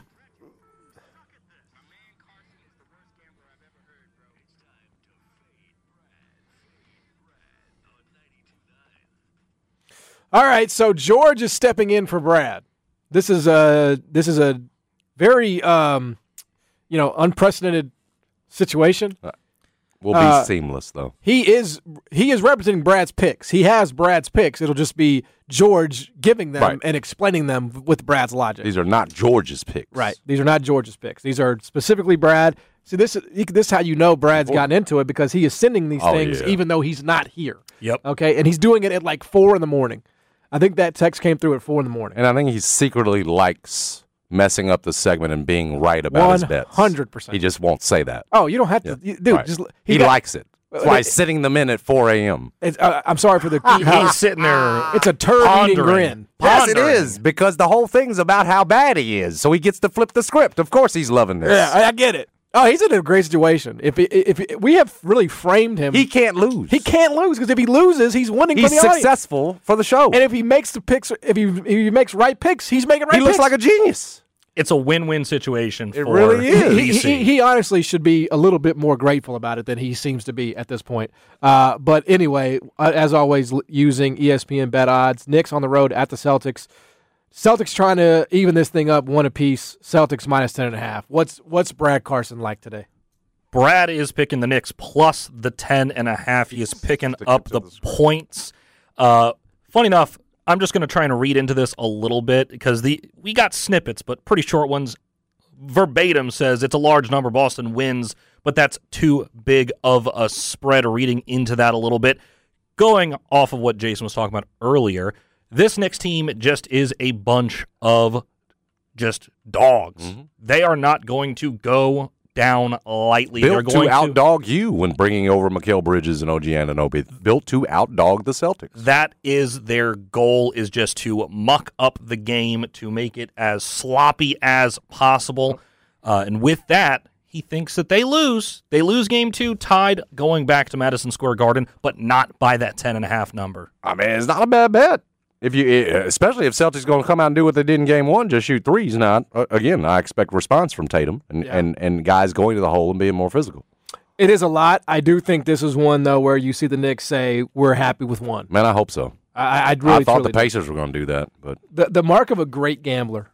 F: All right, so George is stepping in for Brad. This is a this is a very um, you know unprecedented situation.
G: Uh, we'll be
F: uh,
G: seamless though.
F: He is he is representing Brad's picks. He has Brad's picks. It'll just be George giving them
G: Right.
F: and explaining them with Brad's logic.
G: These are not George's picks.
F: Right. These are not George's picks. These are specifically Brad. See, this is this is how you know Brad's gotten into it because he is sending these
G: Oh,
F: things
G: yeah.
F: even though he's not here.
H: Yep.
F: Okay, and he's doing it at like four in the morning. I think that text came through at four in the morning.
G: And I think he secretly likes messing up the segment and being right about his bets.
F: one hundred percent.
G: He just won't say that.
F: Oh, you don't have to,
G: Yeah.
F: you- dude.
G: Right.
F: Just
G: he
F: got-
G: likes it. That's why he's sitting them in at four a.m.
F: It's, uh, I'm sorry for the.
H: He's sitting there.
F: It's a turd eating
H: pondering.
F: grin.
G: Yes, it
H: Pondering.
G: is, because the whole thing's about how bad he is. So he gets to flip the script. Of course he's loving this.
F: Yeah, I, I get it. Oh, he's in a great situation. If he, if he, we have really framed him,
G: He can't lose.
F: he can't lose because if he loses, he's winning
G: He's
F: for the audience.
G: successful for the show.
F: And if he makes the picks, if he if he makes right picks, he's making right.
G: he looks
F: picks.
G: like a genius.
H: It's a win-win situation
G: It
H: for
G: really is.
F: He,
H: B C.
F: he, he honestly should be a little bit more grateful about it than he seems to be at this point. Uh, but anyway, uh, as always, l- using E S P N bet odds. Knicks on the road at the Celtics. Celtics trying to even this thing up one apiece. Celtics minus ten and a half. What's what's Brad Carson like today?
H: Brad is picking the Knicks plus the ten and a half. He is picking up the points. Uh, funny enough, I'm just going to try and read into this a little bit because the we got snippets, but pretty short ones. Verbatim says it's a large number. Boston wins, but that's too big of a spread. Reading into that a little bit, going off of what Jason was talking about earlier, this Knicks team just is a bunch of just dogs.
G: Mm-hmm.
H: They are not going to go down lightly. They're
G: Built
H: going
G: to outdog you when bringing over Mikal Bridges and O G Anunoby. Built to outdog the Celtics.
H: That is their goal, is just to muck up the game, to make it as sloppy as possible. Uh, and with that, he thinks that they lose. They lose game two, tied, going back to Madison Square Garden, but not by that ten and a half number.
G: I mean, it's not a bad bet. If you, especially if Celtics going to come out and do what they did in game one, just shoot threes. Now, uh, again, I expect response from Tatum and,
F: Yeah.
G: and, and guys going to the hole and being more physical.
F: It is a lot. I do think this is one though where you see the Knicks say we're happy with one.
G: Man, I hope so.
F: I, I'd really
G: I thought
F: truly
G: the Pacers were going to do that, but
F: the the mark of a great gambler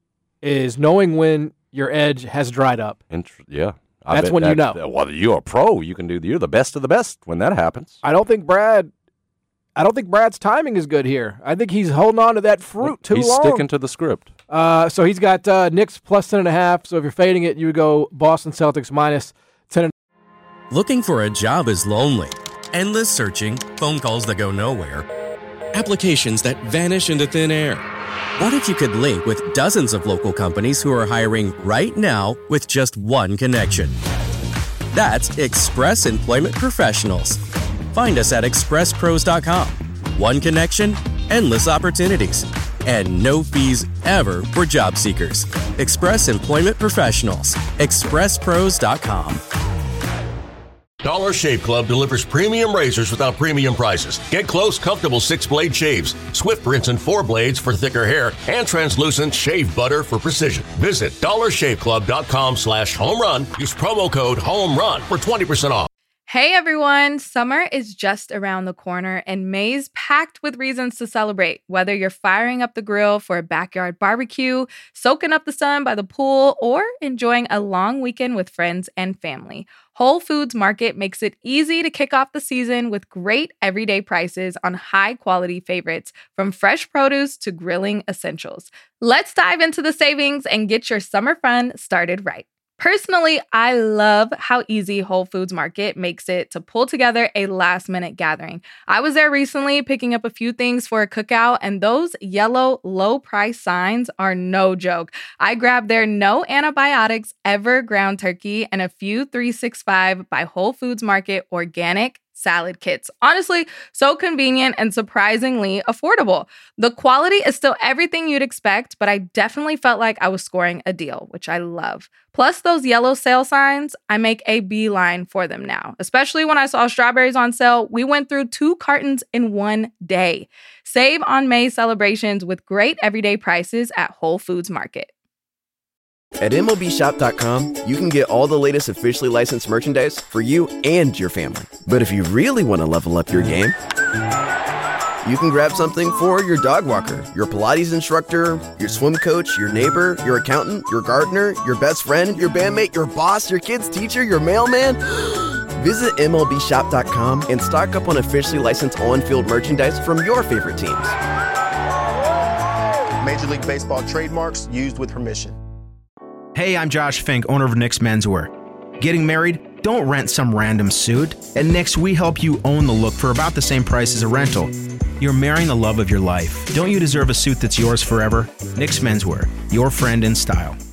F: is knowing when your edge has dried up.
G: int- yeah, I
F: That's
G: bet
F: when you
G: that-
F: know.
G: Well, you're a pro. You can do. You're the best of the best when that happens.
F: I don't think Brad. I don't think Brad's timing is good here. I think he's holding on to that fruit too
G: He's
F: long.
G: sticking to the script.
F: Uh, so he's got uh, Knicks plus ten and a half. So if you're fading it, you would go Boston Celtics minus ten. And
O: Looking for a job is lonely. Endless searching, phone calls that go nowhere, applications that vanish into thin air. What if you could link with dozens of local companies who are hiring right now with just one connection? That's Express Employment Professionals. Find us at express pros dot com. One connection, endless opportunities, and no fees ever for job seekers. Express Employment Professionals. express pros dot com.
P: Dollar Shave Club delivers premium razors without premium prices. Get close, comfortable six-blade shaves, swift rinse and four blades for thicker hair, and translucent shave butter for precision. Visit dollar shave club dot com slash home run. Use promo code HOMERUN for twenty percent off.
Q: Hey everyone, summer is just around the corner and May's packed with reasons to celebrate. Whether you're firing up the grill for a backyard barbecue, soaking up the sun by the pool, or enjoying a long weekend with friends and family, Whole Foods Market makes it easy to kick off the season with great everyday prices on high-quality favorites, from fresh produce to grilling essentials. Let's dive into the savings and get your summer fun started right. Personally, I love how easy Whole Foods Market makes it to pull together a last-minute gathering. I was there recently picking up a few things for a cookout, and those yellow low-price signs are no joke. I grabbed their no antibiotics ever ground turkey and a few three sixty-five by Whole Foods Market organic salad kits. Honestly, so convenient and surprisingly affordable. The quality is still everything you'd expect, but I definitely felt like I was scoring a deal, which I love. Plus those yellow sale signs, I make a beeline for them now. Especially when I saw strawberries on sale, we went through two cartons in one day. Save on May celebrations with great everyday prices at Whole Foods Market.
R: At M L B Shop dot com, you can get all the latest officially licensed merchandise for you and your family. But if you really want to level up your game, you can grab something for your dog walker, your Pilates instructor, your swim coach, your neighbor, your accountant, your gardener, your best friend, your bandmate, your boss, your kid's teacher, your mailman. Visit M L B Shop dot com and stock up on officially licensed on-field merchandise from your favorite teams.
S: Major League Baseball trademarks used with permission.
T: Hey, I'm Josh Fink, owner of Nick's Menswear. Getting married? Don't rent some random suit. At Nick's, we help you own the look for about the same price as a rental. You're marrying the love of your life. Don't you deserve a suit that's yours forever? Nick's Menswear, your friend in style.